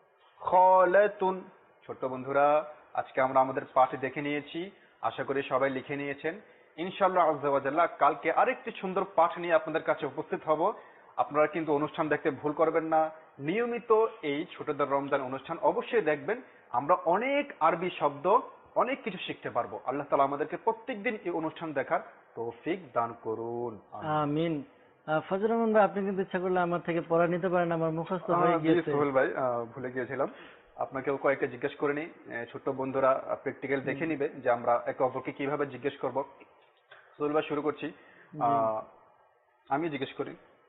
খালাতুন। ছোট্ট বন্ধুরা আজকে আমরা আমাদের পাঠ দেখে নিয়েছি, আশা করি সবাই লিখে নিয়েছেন। ইনশাআল্লাহ আজ্জা ওয়া জাল্লা কালকে আরেকটি সুন্দর পাঠ নিয়ে আপনাদের কাছে উপস্থিত হব। আপনারা কিন্তু অনুষ্ঠান দেখতে ভুল করবেন না। নিয়মিত এই ছোটদের রমজান অনুষ্ঠান অবশ্যই দেখবেন। আমরা অনেক আরবি শব্দ, অনেক কিছু শিখতে পারবো। আল্লাহ তাআলা আমাদেরকে প্রত্যেকদিন এই অনুষ্ঠান দেখার তৌফিক দান করুন, আমিন। ফজর রহমান ভাই, আপনি কিন্তু ইচ্ছা করলে আমার থেকে পড়া নিতে পারেন, আমার মুখস্থ হয়ে গিয়েছে। সোহেল ভাই ভুলে গিয়েছিলাম, আপনাকেও কয়েকটা জিজ্ঞেস করে নিই। ছোট্ট বন্ধুরা প্র্যাকটিক্যাল দেখে নিবে যে আমরা একে অপরকে কিভাবে জিজ্ঞেস করব। সোহেল ভাই শুরু করছি, আমি জিজ্ঞেস করি।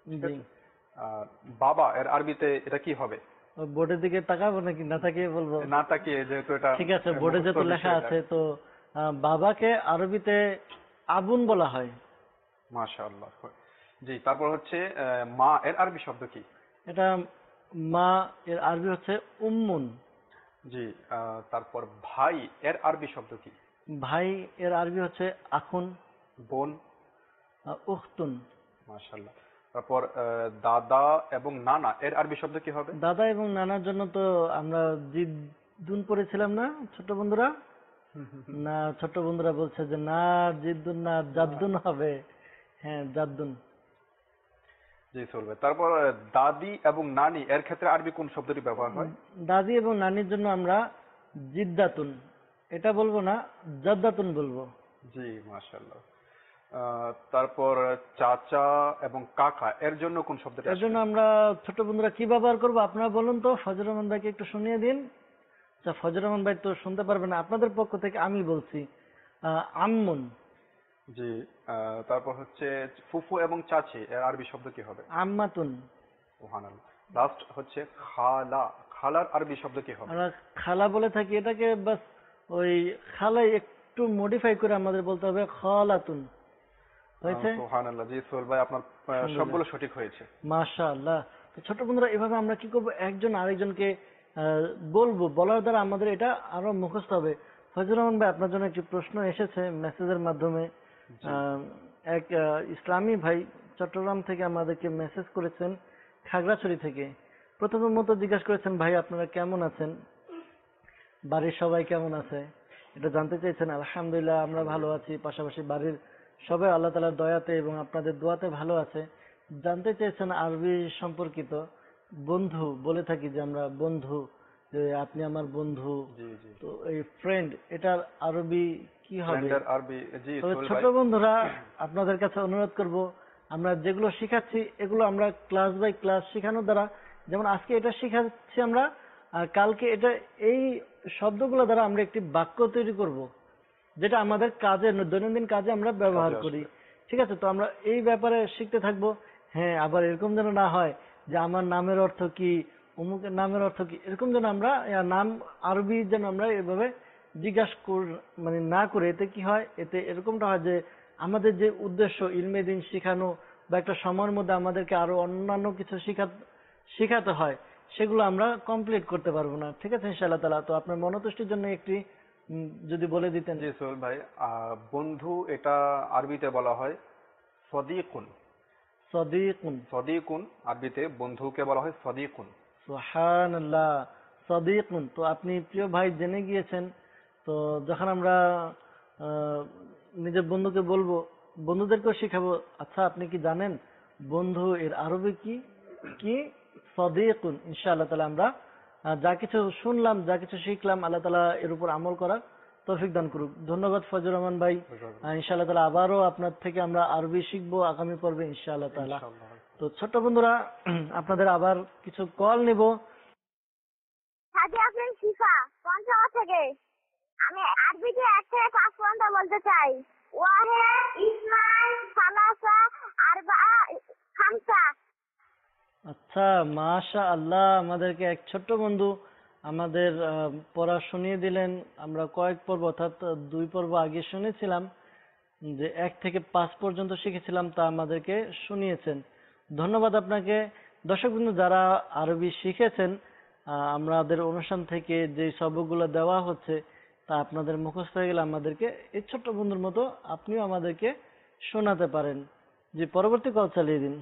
বাবা এর আরবিতে এটা কি হবে? বোর্ডের দিকে তাকাবো নাকি না তাকিয়ে বলবো? না তাকিয়ে, যেহেতু এটা ঠিক আছে, বোর্ডে যেহেতু লেখা আছে। তো বাবাকে আরবিতে আবুন বলা হয়। মাশাআল্লাহ। জি, তারপর হচ্ছে মা এর আরবি শব্দ কি? এটা মা এর আরবি হচ্ছে উম্মুন। জি, তারপর ভাই এর আরবি শব্দ কি? ভাই এর আরবি হচ্ছে আখুন। বোন? উখতুন। মাশাআল্লাহ। তারপর দাদা এবং নানা এর আরবি শব্দ কি হবে? দাদা এবং নানার জন্য তো আমরা জিদ্দুন পড়েছিলাম না ছোট বন্ধুরা? না, ছোট বন্ধুরা বলছে যে না জিদ্দুন না, জাদ্দুন হবে। হ্যাঁ, জাদ্দুন। জি চলবে। তারপর দাদি এবং নানি এর ক্ষেত্রে আরবি কোন শব্দটি ব্যবহার হয়? দাদি এবং নানির জন্য আমরা জিদ্দাতুন এটা বলবো না, জাদ্দাতুন বলবো। জি মাশাআল্লাহ। আহ, তারপর চাচা এবং কাকা এর জন্য কোন শব্দটা এর আসবে? জন্য আমরা ছোট বন্ধুরা কি ব্যবহার করবো আপনারা বলুন তো, ফজর রহমান ভাইকে একটু শুনিয়ে দিন। আচ্ছা, ফজর রহমান ভাই তো শুনতে পারবেন না, আপনাদের পক্ষ থেকে আমি বলছি আহ, আম্মুন। জি। আহ, তারপর হচ্ছে ফুফু এবং চাচি এর আরবি শব্দ কি হবে? আম্মাতুন। সুবহানাল্লাহ। লাস্ট হচ্ছে খালা, খালার আরবি শব্দ কি হবে? আমরা খালা বলে থাকি, এটাকে বাস ওই খালাই একটু মডিফাই করে আমাদের বলতে হবে খালাতুন। হয়েছে? সুবহানাল্লাহ। জি সোহেল ভাই, আপনার আহ, আলহামদুলিল্লাহ। সবগুলো সঠিক হয়েছে। মাশাআল্লাহ। তো ছোট বন্ধুরা, এভাবে আমরা কি করব, একজন আরেকজনকে আহ, বলবো, বলার দ্বারা আমাদের এটা আরো মুখস্থ হবে। ফজলুর রহমান ভাই, আপনার জন্য একটি প্রশ্ন এসেছে মেসেজের মাধ্যমে। জি। আহ, এক আহ, ইসলামী ভাই চট্টগ্রাম থেকে আমাদেরকে মেসেজ করেছেন, খাগড়াছড়ি থেকে। প্রথমে মতো জিজ্ঞাসা করেছেন, ভাই আপনারা কেমন আছেন, বাড়ির সবাই কেমন আছে, এটা জানতে চাইছেন। আলহামদুলিল্লাহ আমরা ভালো আছি, পাশাপাশি বাড়ির সবাই আল্লাহ তাআলার দয়াতে এবং আপনাদের দোয়াতে ভালো আছে। জানতে চেয়েছেন আরবি সম্পর্কিত, বন্ধু বলে থাকি যে আমরা বন্ধু, যে আপনি আমার বন্ধু, জি জি। তো এই ফ্রেন্ড এটার আরবি কি হবে? ফ্রেন্ডের আরবি, জি তবে সোহেল ছোট ভাই। বন্ধুরা, আপনাদের কাছে অনুরোধ করব, আমরা যেগুলো শিখাচ্ছি এগুলো আমরা ক্লাস বাই ক্লাস শেখানোর দ্বারা, যেমন আজকে এটা শিখাচ্ছি আমরা, আর কালকে এটা এই শব্দগুলো দ্বারা আমরা একটি বাক্য তৈরি করব, যেটা আমাদের কাজে, দৈনন্দিন কাজে আমরা ব্যবহার কাজে করি। আসবে। ঠিক আছে? তো আমরা এই ব্যাপারে শিখতে থাকবো। হ্যাঁ, আবার এরকম যেন না হয় যে আমার নামের অর্থ কি, অমুকের নামের অর্থ কি, এরকম যেন আমরা আহ, নাম আরবি যেন আমরা এভাবে জিজ্ঞাসা কর মানে না করে, এতে কি হয়, এতে এরকমটা হয় যে আমাদের যে উদ্দেশ্য ইলমে দিন শিখানো বা একটা সময়ের মধ্যে আমাদেরকে আরো অন্যান্য কিছু শিখা শিখাতে হয়, সেগুলো আমরা কমপ্লিট করতে পারবো না। ঠিক আছে ইনশাআল্লাহ তাআলা। তো আপনার মনোতুষ্টির জন্য একটি উম, যদি বলে দিতেন। জি সোহেল ভাই, আহ, বন্ধু এটা আরবিতে বলা হয় সদিকুন। সদিকুন। সদিকুন আরবিতে বন্ধুকে বলা হয় সদিকুন। সুবহানাল্লাহ। সদিকুন, তো আপনি প্রিয় ভাই জেনে গিয়েছেন। তো যখন আমরা আহ, নিজের বন্ধুকে বলবো, বন্ধুদেরকেও শিখাবো, আচ্ছা আপনি কি জানেন বন্ধু এর আরবি কি? কি? সদিকুন। ইনশাআল্লাহ তাআলা আমরা আহ, যা কিছু শুনলাম, যা কিছু শিখলাম, আল্লাহ তাআলা এর উপর আমল করার তৌফিক দান করুক। ধন্যবাদ ফজলুর রহমান ভাই। আহ, ইনশাআল্লাহ তাআলা আবারও আপনার থেকে আমরা আরবি শিখবো আগামী পর্বে ইনশাআল্লাহ তাআলা। ইনশাআল্লাহ। তো ছোট্ট বন্ধুরা, আপনাদের আবার কিছু কল নিব। সাদি আফরিন শিফা পঞ্চগড় থেকে। আমি আরবিতে এক থেকে পাঁচ পর্যন্ত বলতে চাই। ওয়াহেদ, ইসমাইল, সালাসা, আরবা, খামসা। আচ্ছা, মাশা আল্লাহ, আমাদেরকে এক ছোট্ট বন্ধু আমাদের আহ, পড়া শুনিয়ে দিলেন। আমরা কয়েক পর্ব অর্থাৎ দুই পর্ব আগে শুনেছিলাম যে এক থেকে পাঁচ পর্যন্ত শিখেছিলাম, তা আমাদেরকে শুনিয়েছেন। ধন্যবাদ আপনাকে। দর্শক বন্ধু, যারা আরবি শিখেছেন, আহ, আমাদের অনুষ্ঠান থেকে যে সবকগুলো দেওয়া হচ্ছে তা আপনাদের মুখস্থ হয়ে গেলে আমাদেরকে এই ছোট্ট বন্ধুর মতো আপনিও আমাদেরকে শোনাতে পারেন। যে পরবর্তী কল চালিয়ে দিন।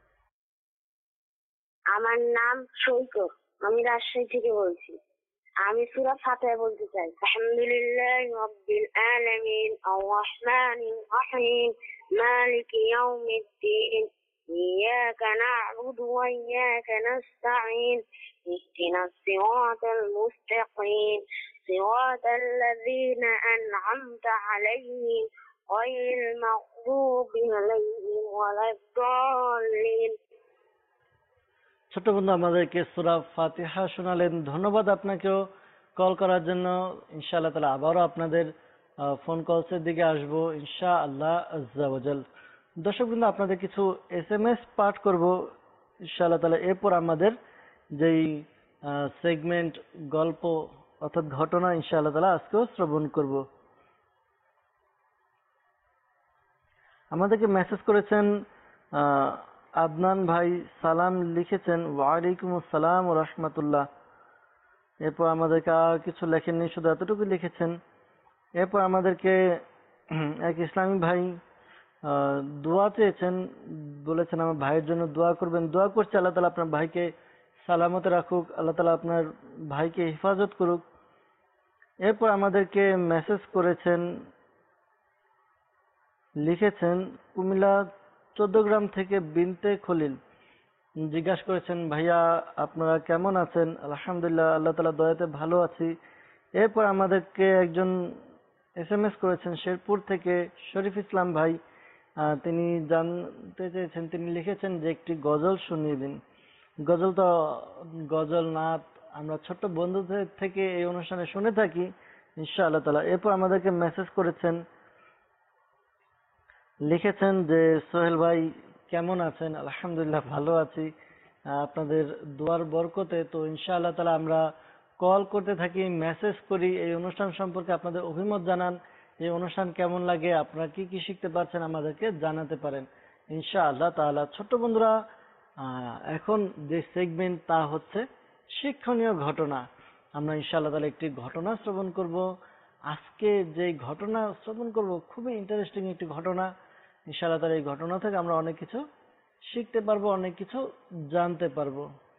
আমার নাম সৈকত, আমি রাজশাহী থেকে বলছি। আমি সূরা ফাতিহা বলতে চাই। আলহামদুলিল্লাহি রাব্বিল আলামিন আর রহমানির রহিম মালিকি ইয়াউমিদ্দিন ইয়াকা না'বুদু ওয়া ইয়াকা নাস্তাঈন ইহদিনাস সিরাতাল মুস্তাকিম সিরাতাল লাযীনা আন'আমতা আলাইহিম গায়রিল মাগদুবি আলাইহিম ওয়ালাদ-দাল্লিন। ছোট্ট বন্ধু আমাদেরকে সূরা ফাতিহা শোনালেন। ধন্যবাদ আপনাকেও কল করার জন্য। ইনশাআল্লাহ তাআলা আবারও আপনাদের ফোন কলসের দিকে আসবো ইনশাআল্লাহ আজ্জা ওয়া জাল। দর্শক বন্ধু, আপনাদের কিছু এস এম এস পাঠ করব ইনশাআল্লাহ তাআলা। এরপর আমাদের যেই সেগমেন্ট গল্প অর্থাৎ ঘটনা ইনশাআল্লাহ তাআলা আজকেও শ্রবণ করব। আমাদেরকে মেসেজ করেছেন আহ, আদনান ভাই, সালাম লিখেছেন, ওয়ালাইকুম আসসালাম ওয়া রাহমাতুল্লাহ। এরপর আমাদেরকে আর কিছু লেখেননি, শুধু এতটুকু লিখেছেন। এরপর আমাদেরকে এক ইসলামী ভাই আহ, দোয়া চেয়েছেন, বলেছেন আমার ভাইয়ের জন্য দোয়া করবেন। দোয়া করছে আল্লাহ তাআলা আপনার ভাইকে সালামতে রাখুক, আল্লাহ তাআলা আপনার ভাইকে হেফাজত করুক। এরপর আমাদেরকে মেসেজ করেছেন, লিখেছেন কুমিল্লা চৌদ্দগ্রাম থেকে বিনতে খলিল। জিজ্ঞাসা করেছেন, ভাইয়া আপনারা কেমন আছেন? আলহামদুলিল্লাহ আল্লাহ তাআলা দয়াতে ভালো আছি। এরপর আমাদেরকে একজন এস এম এস করেছেন শেরপুর থেকে শরীফ ইসলাম ভাই। আহ, তিনি জানতে চেয়েছেন, তিনি লিখেছেন যে একটি গজল শুনিয়ে দিন। গজল তো গজল নাত আমরা ছোট্ট বন্ধুদের থেকে এই অনুষ্ঠানে শুনে থাকি ইনশাআল্লাহ তাআলা। এরপর আমাদেরকে মেসেজ করেছেন, লিখেছেন যে সোহেল ভাই কেমন আছেন? আলহামদুলিল্লাহ ভালো আছি, আহ, আপনাদের দোয়ার বরকতে। তো ইনশাআল্লাহ তাআলা আমরা কল করতে থাকি, মেসেজ করি, এই অনুষ্ঠান সম্পর্কে আপনাদের অভিমত জানান, এই অনুষ্ঠান কেমন লাগে, আপনারা কি কি শিখতে পারছেন আমাদেরকে জানাতে পারেন ইনশাআল্লাহ তাআলা। ছোট্ট বন্ধুরা, আহ, এখন যে সেগমেন্ট তা হচ্ছে শিক্ষণীয় ঘটনা। আমরা ইনশাআল্লাহ তাআলা একটি ঘটনা শ্রবণ করব। আজকে যে ঘটনা শ্রবণ করব খুবই ইন্টারেস্টিং একটি ঘটনা। ইনশাআল্লাহ তাআলা এই ঘটনা থেকে আমরা অনেক কিছু শিখতে পারবো, অনেক কিছু জানতে পারবো।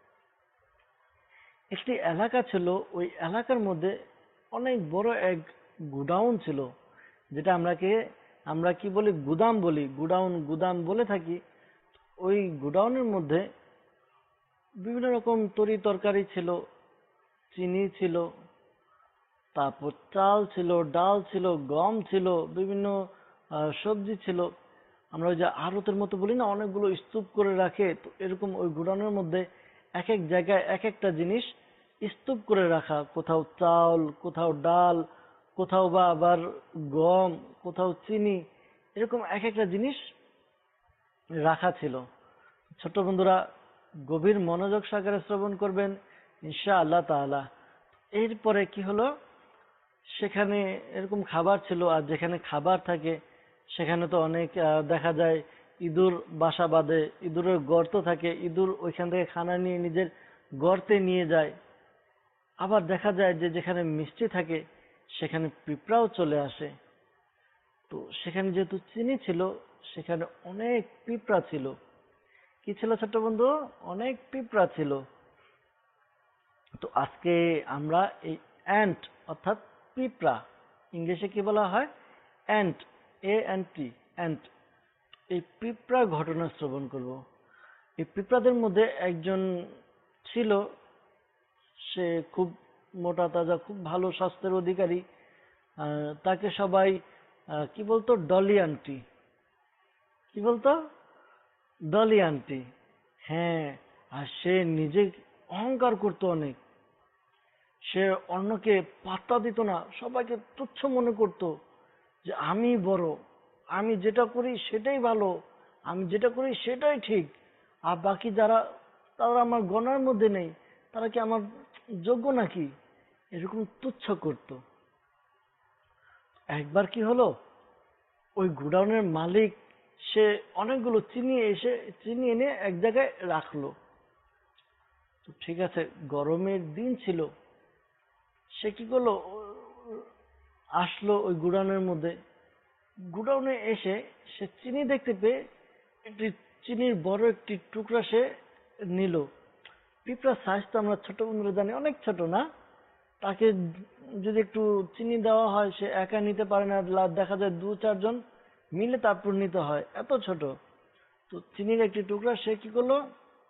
একটি এলাকা ছিল, ওই এলাকার মধ্যে অনেক বড় এক গুডাউন ছিল, যেটা আমরাকে আমরা কি বলি, গুদাম বলি, গুডাউন গুদাম বলে থাকি। ওই গুডাউনের মধ্যে বিভিন্ন রকম তরি তরকারি ছিল, চিনি ছিল, তারপর চাল ছিল, ডাল ছিল, গম ছিল, বিভিন্ন আহ, সবজি ছিল। আমরা ওই যে আড়তের মতো বলি না, অনেকগুলো স্তূপ করে রাখে, তো এরকম ওই গুডাউনের মধ্যে এক এক জায়গায় এক একটা জিনিস স্তূপ করে রাখা, কোথাও চাল, কোথাও ডাল, কোথাও বা আবার গম, কোথাও চিনি, এরকম এক একটা জিনিস রাখা ছিল। ছোট বন্ধুরা গভীর মনোযোগ সহকারে শ্রবণ করবেন ইনশাআল্লাহ তাআলা। এরপরে কি হলো, সেখানে এরকম খাবার ছিল, আর যেখানে খাবার থাকে সেখানে তো অনেক আহ, দেখা যায় ইঁদুর বাসা বাঁধে, ইঁদুরের গর্ত থাকে, ইঁদুর ওইখান থেকে খানা নিয়ে নিজের গর্তে নিয়ে যায়। আবার দেখা যায় যে যেখানে মিষ্টি থাকে সেখানে পিঁপড়াও চলে আসে। তো সেখানে যেহেতু চিনি ছিল, সেখানে অনেক পিঁপড়া ছিল। কি ছিল ছোট্ট বন্ধু? অনেক পিঁপড়া ছিল। তো আজকে আমরা এই অ্যান্ট অর্থাৎ পিঁপড়া, ইংলিশে কি বলা হয়? Ant, A N T, ant. এই পিঁপড়া ঘটনা শ্রবণ করব। এই পিঁপড়াদের মধ্যে একজন ছিল, সে খুব মোটা তাজা, খুব ভালো স্বাস্থ্যের অধিকারী। আহ, তাকে সবাই আহ, কি বলতো? Dolly aunty. কি বলতো? Dolly aunty. হ্যাঁ, আর সে নিজে অহংকার করতো অনেক। সে অন্যকে পাত্তা দিত না, সবাইকে তুচ্ছ মনে করত যে আমি বড়, আমি যেটা করি সেটাই ভালো, আমি যেটা করি সেটাই ঠিক, আর বাকি যারা, তারা আমার গণার মধ্যে নেই, তারা কি আমার যোগ্য নাকি, এরকম তুচ্ছ করত। একবার কি হলো, ওই গোডাউনের মালিক সে অনেকগুলো চিনি এসে চিনি এনে এক জায়গায় রাখলো। তো ঠিক আছে, গরমের দিন ছিল, সে কি করলো, আসলো ওই গুডাউনের মধ্যে। গুডাউনে এসে সে চিনি দেখতে পেয়ে একটি চিনির বড় একটি টুকরা সে নিল। পিঁপড়ার সাইজ তো আমরা ছোট বন্ধুরা জানি অনেক ছোট না, তাকে যদি একটু চিনি দেওয়া হয় সে একা নিতে পারে না, লা- দেখা যায় দু চারজন মিলে তারপর নিতে হয়, এত ছোট। তো চিনির একটি টুকরা সে কি করলো,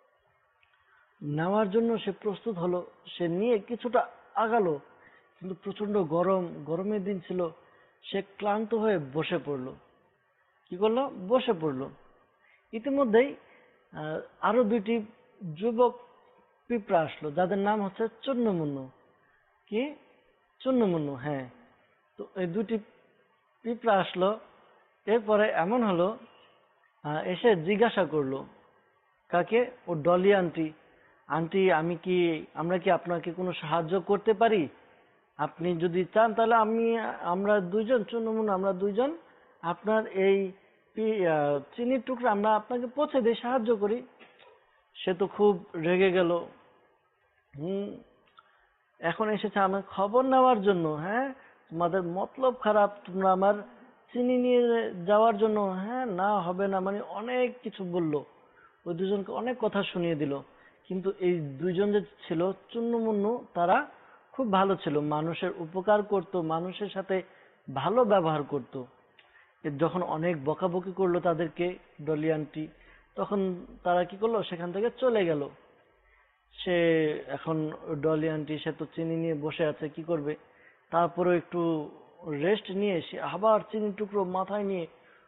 নেওয়ার জন্য সে প্রস্তুত হলো। সে নিয়ে কিছুটা আগালো, কিন্তু প্রচন্ড গরম, গরমের দিন ছিল, সে ক্লান্ত হয়ে বসে পড়লো। কি করলো? বসে পড়লো। ইতিমধ্যেই আহ, আরো দুইটি যুবক পিঁপড়া আসলো, যাদের নাম হচ্ছে চুন্নমুন্নু। কি? চুন্নমুন্নু, হ্যাঁ। তো এই দুটি পিঁপড়া আসলো। এরপরে এমন হলো, আহ, এসে জিজ্ঞাসা করলো কাকে? ও ডলি আন্টি, আন্টি আমি কি, আমরা কি আপনাকে কোনো সাহায্য করতে পারি? আপনি যদি চান তাহলে আমি, আমরা দুইজন, চুন্নমুন্নু আমরা দুইজন আপনার এই পি- আহ, চিনির টুকরা আমরা আপনাকে পৌঁছে দিই, সাহায্য করি। সে তো খুব রেগে গেল। হুম, এখন এসেছে আমার খবর নেওয়ার জন্য। হ্যাঁ, তোমাদের মতলব খারাপ, তোমরা আমার চিনি নিয়ে যাওয়ার জন্য। হ্যাঁ, না হবে না, মানে অনেক কিছু বললো, ওই দুজনকে অনেক কথা শুনিয়ে দিল। কিন্তু এই দুইজন যে ছিল চুন্নমুন্নু, তারা খুব ভালো ছিল, মানুষের উপকার করত, মানুষের সাথে ভালো ব্যবহার করত। এর যখন অনেক বকাবকি করলো তাদেরকে ডলি আন্টি, তখন তারা কি করলো, সেখান থেকে চলে গেল। সে এখন ডলি আন্টি, সে তো চিনি নিয়ে বসে আছে, কি করবে? তারপরে একটু রেস্ট নিয়ে সে আবার চিনি টুকরো মাথায় নিয়ে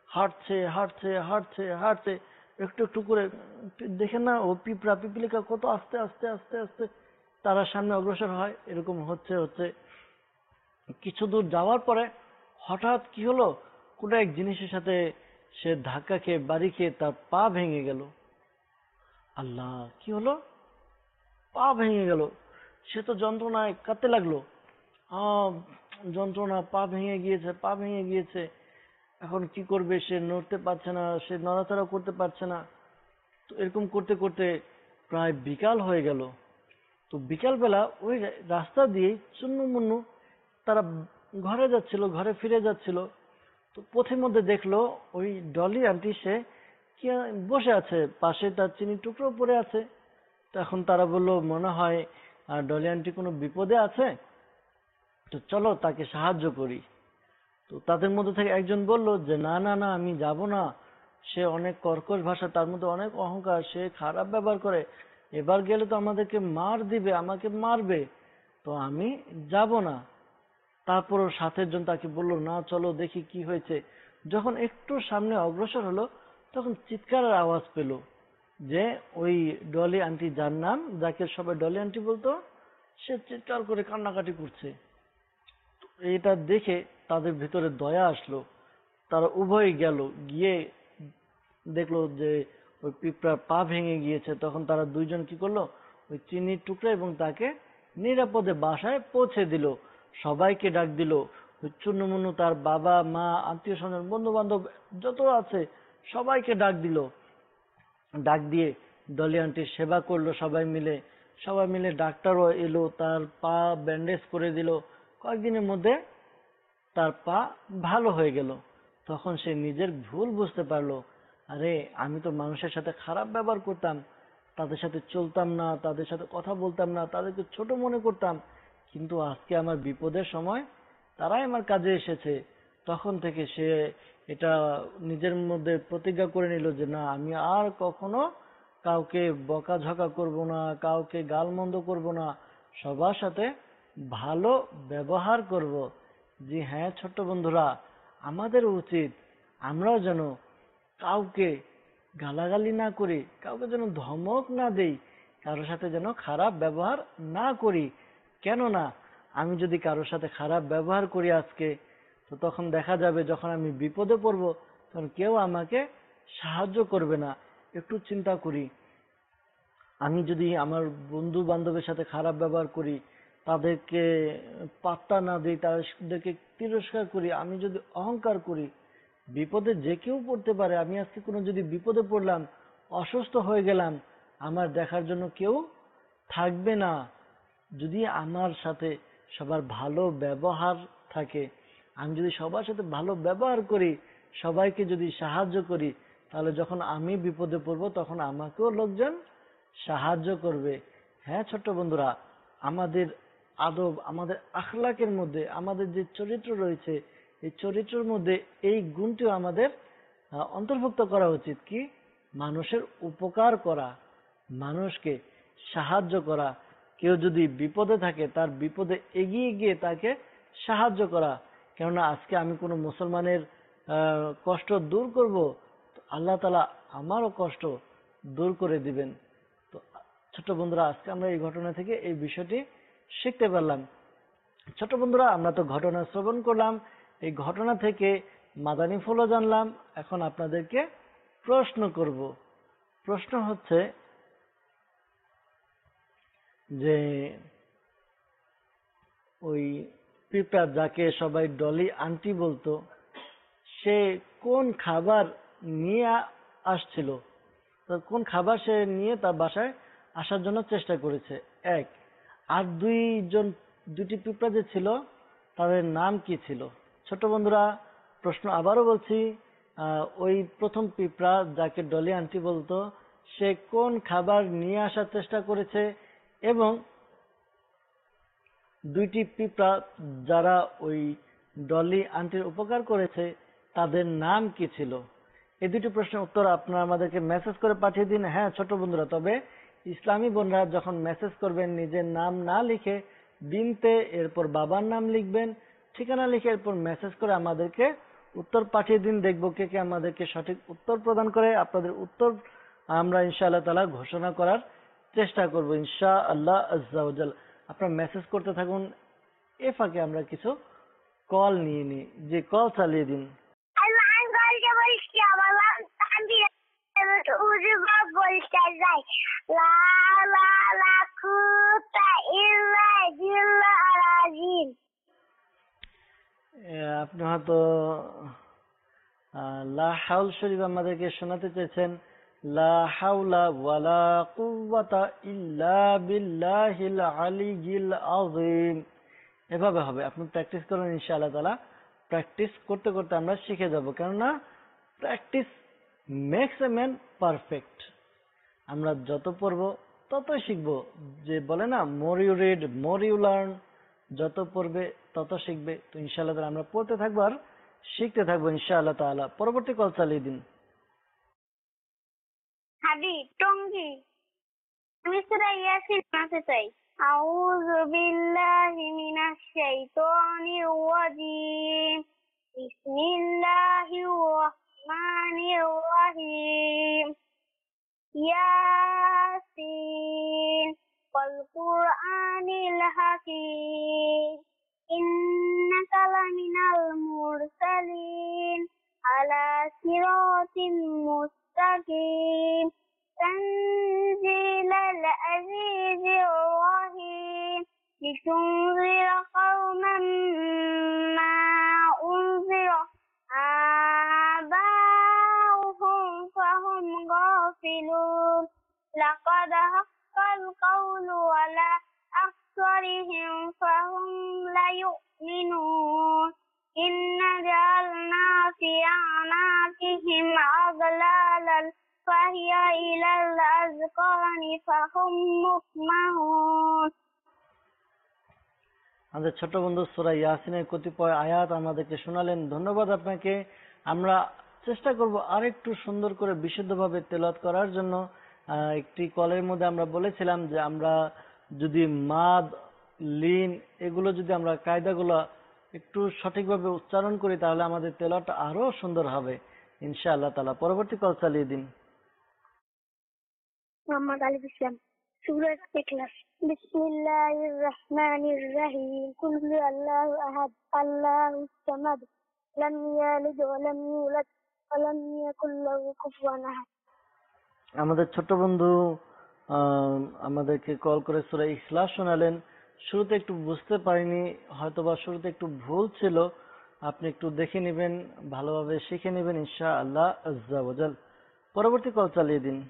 হাঁটছে হাঁটছে হাঁটছে হাঁটছে, একটু একটু করে দেখে না ও পিঁপড়া পিপিলিকা কত আস্তে আস্তে আস্তে আস্তে তারা সামনে অগ্রসর হয়। এরকম হচ্ছে হচ্ছে কিছু দূর যাওয়ার পরে হঠাৎ কি হলো, কোনো এক জিনিসের সাথে সে ধাক্কা খেয়ে বাড়ি খেয়ে তার পা ভেঙে গেল। আল্লাহ, কি হলো? পা ভেঙে গেল। সে তো যন্ত্রণায় কাঁদতে লাগলো। আহ যন্ত্রণা, পা ভেঙে গিয়েছে, পা ভেঙে গিয়েছে। এখন কি করবে? সে নড়তে পারছে না, সে নড়াচড়া করতে পারছে না। তো এরকম করতে করতে প্রায় বিকাল হয়ে গেল। তো বিকালবেলা ওই রাস্তা দিয়ে চুন্নু মুন্নু তারা ঘরে যাচ্ছিল, ঘরে ফিরে যাচ্ছিল। তো পথের মধ্যে দেখলো ওই ডলি আন্টি সে কি বসে আছে, পাশে তার চিনির টুকরো পড়ে আছে। তো এখন তারা বললো মনে হয় আহ, ডলি আন্টি কোনো বিপদে আছে, তো চলো তাকে সাহায্য করি। তো তাদের মধ্যে থেকে একজন বলল যে না না না, আমি যাব না, সে অনেক কর্কশ ভাষা, তার মধ্যে অনেক অহংকার, সে খারাপ ব্যবহার করে, এবার গেলে তো আমাদেরকে মার দিবে, আমাকে মারবে, তো আমি যাব না। তারপরও সাথের জন তাকে বলল না চলো দেখি কি হয়েছে। যখন একটু সামনে অগ্রসর হলো তখন চিৎকারের আওয়াজ পেল যে ওই ডলি আন্টি, যার নাম, যাকে সবাই ডলি আন্টি বলতো, সে চিৎকার করে কান্নাকাটি করছে। এটা দেখে তাদের ভিতরে দয়া আসলো। তারা উভয় গেল, গিয়ে দেখলো যে ওই পিঁপড়ার পা ভেঙে গিয়েছে। তখন তারা দুইজন কি করলো, ওই চিনির টুকরা এবং তাকে নিরাপদে বাসায় পৌঁছে দিল। সবাইকে ডাক দিল, ওই চুন্নুমুন্নু, তার বাবা মা, আত্মীয় স্বজন, বন্ধু বান্ধব যত আছে সবাইকে ডাক দিল। ডাক দিয়ে ডলি আন্টির সেবা করলো সবাই মিলে। সবাই মিলে ডাক্তারও এলো, তার পা ব্যান্ডেজ করে দিল। কয়েকদিনের মধ্যে তার পা ভালো হয়ে গেল। তখন সে নিজের ভুল বুঝতে পারলো, আরে আমি তো মানুষের সাথে খারাপ ব্যবহার করতাম, তাদের সাথে চলতাম না, তাদের সাথে কথা বলতাম না, তাদেরকে ছোট মনে করতাম, কিন্তু আজকে আমার বিপদের সময় তারাই আমার কাজে এসেছে। তখন থেকে সে এটা নিজের মধ্যে প্রতিজ্ঞা করে নিল যে না, আমি আর কখনো কাউকে বকাঝকা করব না, কাউকে গালমন্দ করব না, সবার সাথে ভালো ব্যবহার করব। জি হ্যাঁ ছোট্ট বন্ধুরা, আমাদের উচিত আমরাও যেন কাউকে গালাগালি না করি, কাউকে যেন ধমক না দেই, কারোর সাথে যেন খারাপ ব্যবহার না করি। কেননা আমি যদি কারোর সাথে খারাপ ব্যবহার করি আজকে, তো তখন দেখা যাবে যখন আমি বিপদে পড়ব তখন কেউ আমাকে সাহায্য করবে না। একটু চিন্তা করি, আমি যদি আমার বন্ধু বান্ধবের সাথে খারাপ ব্যবহার করি, তাদেরকে পাত্তা না দিই, তাদেরকে তিরস্কার করি, আমি যদি অহংকার করি, বিপদে যে কেউ পড়তে পারে। আমি আজকে কোনো যদি বিপদে পড়লাম, অসুস্থ হয়ে গেলাম, আমার দেখার জন্য কেউ থাকবে না। যদি আমার সাথে সবার ভালো ব্যবহার থাকে, আমি যদি সবার সাথে ভালো ব্যবহার করি, সবাইকে যদি সাহায্য করি, তাহলে যখন আমি বিপদে পড়বো তখন আমাকেও লোকজন সাহায্য করবে। হ্যাঁ ছোট্ট বন্ধুরা, আমাদের আদব, আমাদের আখলাকের মধ্যে আমাদের যে চরিত্র রয়েছে, এই চরিত্রের মধ্যে এই গুণটিও আমাদের অন্তর্ভুক্ত করা উচিত। কি? মানুষের উপকার করা, মানুষকে সাহায্য করা। কেউ যদি বিপদে থাকে তার বিপদে এগিয়ে গিয়ে তাকে সাহায্য করা। কেননা আজকে আমি কোনো মুসলমানের কষ্ট দূর করব, আল্লাহ তাআলা আমারও কষ্ট দূর করে দিবেন। তো ছোট বন্ধুরা, আজকে আমরা এই ঘটনা থেকে এই বিষয়টি শিখতে পারলাম। ছোট বন্ধুরা, আমরা তো ঘটনা শ্রবণ করলাম, এই ঘটনা থেকে মাদানী ফলও জানলাম। এখন আপনাদেরকে প্রশ্ন করব। প্রশ্ন হচ্ছে যে ওই পিঁপড়া, যাকে সবাই ডলি আন্টি বলতো, সে কোন খাবার নিয়ে আসছিল? তো কোন খাবার সে নিয়ে তার বাসায় আসার জন্য চেষ্টা করেছে? এক। আর দুইজন, দুটি পিঁপড়া যে ছিল তাদের নাম কি ছিল? ছোট বন্ধুরা, প্রশ্ন আবারও বলছি, ওই প্রথম পিঁপড়া যাকে ডলি আন্টি বলতো, সে কোন খাবার নিয়ে আসার চেষ্টা করেছে? এবং দুইটি পিঁপড়া যারা ওই ডলি আন্টির উপকার করেছে তাদের নাম কি ছিল? এই দুটি প্রশ্নের উত্তর আপনারা আমাদেরকে মেসেজ করে পাঠিয়ে দিন। হ্যাঁ ছোট বন্ধুরা, তবে ইসলামী বোনরা যখন মেসেজ করবেন নিজের নাম না লিখে বিনতে, এরপর বাবার নাম লিখবেন, ঠিকানা লিখে এরপর মেসেজ করে আমাদেরকে উত্তর পাঠিয়ে দিন, দেখবো কে কে আমাদেরকে সঠিক উত্তর প্রদান করে। আপনাদের উত্তর আমরা ইনশাআল্লাহ তাআলা ঘোষণা করার চেষ্টা করব ইনশাআল্লাহ আজ্জা ওয়া জাল। আপনারা মেসেজ করতে থাকুন, এ ফাঁকে আমরা কিছু কল নিয়ে নিই। যে কল চালিয়ে দিন। আল্লাহ গলকে বলছি আমার নাম তানভীর উজুবা বলতে যাই লা লা লা কুতা ইল্লা বিল্লাহিল আযীম। এ, আপনি হয়তো আহ, লা হাউল শরীফ আমাদেরকে শোনাতে চেয়েছেন। লা হাওলা ওয়ালা কুওয়াতা ইল্লা বিল্লাহিল আলিয়্যিল আযীম। এভাবে হবে, আপনি প্র্যাকটিস করুন ইনশাআল্লাহ তাআলা। প্র্যাকটিস করতে করতে আমরা শিখে যাব, কেননা practice makes a man perfect. আমরা যত পড়বো ততই শিখবো। যে বলে না, more you read more you learn, যত পড়বে তত শিখবে। তো ইনশাআল্লাহ তাআলা আমরা পড়তে থাকবো আর শিখতে থাকবো ইনশাআল্লাহ তাআলা। পরবর্তী কল চালিয়ে দিন। হাবি টঙ্গি, আমি সূরা ইয়াসিন পড়তে চাই। আউযু বিল্লাহি মিনাশ শাইতানির রাজীম। বিসমিল্লাহির রহমানির রহিম। ইয়াসিন ওয়াল কুরআনিল হাকীম। ইন্নাকা লামিনাল মুরসালিন আলা সিরাতিন মুস্তাকিম। তানজিলাল আজিজির রহিম। লিতুনজিরা কওমান মা উনজিরা আবাউহুম ফাহুম গাফিলুন। লাকাদ হাক্কাল কাওলু আলা আকসারিহিম ফাহুম লা ইউমিনুন। ইন্না জাআলনা ফি আ'নাকিহিম আগলালান ফাহিয়া ইলাল আযকানি ফাহুম মুকমাহুন। আমাদের ছোট বন্ধু সূরা ইয়াসিনের কতিপয় আয়াত আমাদেরকে শোনালেন, ধন্যবাদ আপনাকে। আমরা চেষ্টা করব আরেকটু সুন্দর করে বিশুদ্ধভাবে তেলাওয়াত করার জন্য। আহ, একটি কলের মধ্যে আমরা বলেছিলাম যে আমরা যদি মাদ লিন এগুলো যদি আমরা কায়দাগুলো একটু সঠিকভাবে উচ্চারণ করি তাহলে আমাদের তেলাওয়াতটা আরো সুন্দর হবে ইনশাআল্লাহ তাআলা। পরবর্তী কল চালিয়ে দিন। মোহাম্মদ আলী ইসলাম, সূরা ইখলাস। বিসমিল্লাহির রহমানির রহিম। কুল হুয়াল্লাহু আহাদ আল্লাহুস সামাদ লাম ইয়ালিদ ওয়া লাম ইউলাদ ওয়া লাম ইয়াকুল লাহু কুফুয়ান আহাদ। আমাদের ছোট বন্ধু আহ, আমাদেরকে কল করে সূরা ইখলাস শোনালেন। শুরুতে একটু বুঝতে পারিনি, হয়তোবা শুরুতে একটু ভুল ছিল। আপনি একটু দেখে নেবেন, ভালোভাবে শিখে নেবেন ইনশাআল্লাহ আজ্জা ওয়া জাল। পরবর্তী কল চালিয়ে দিন।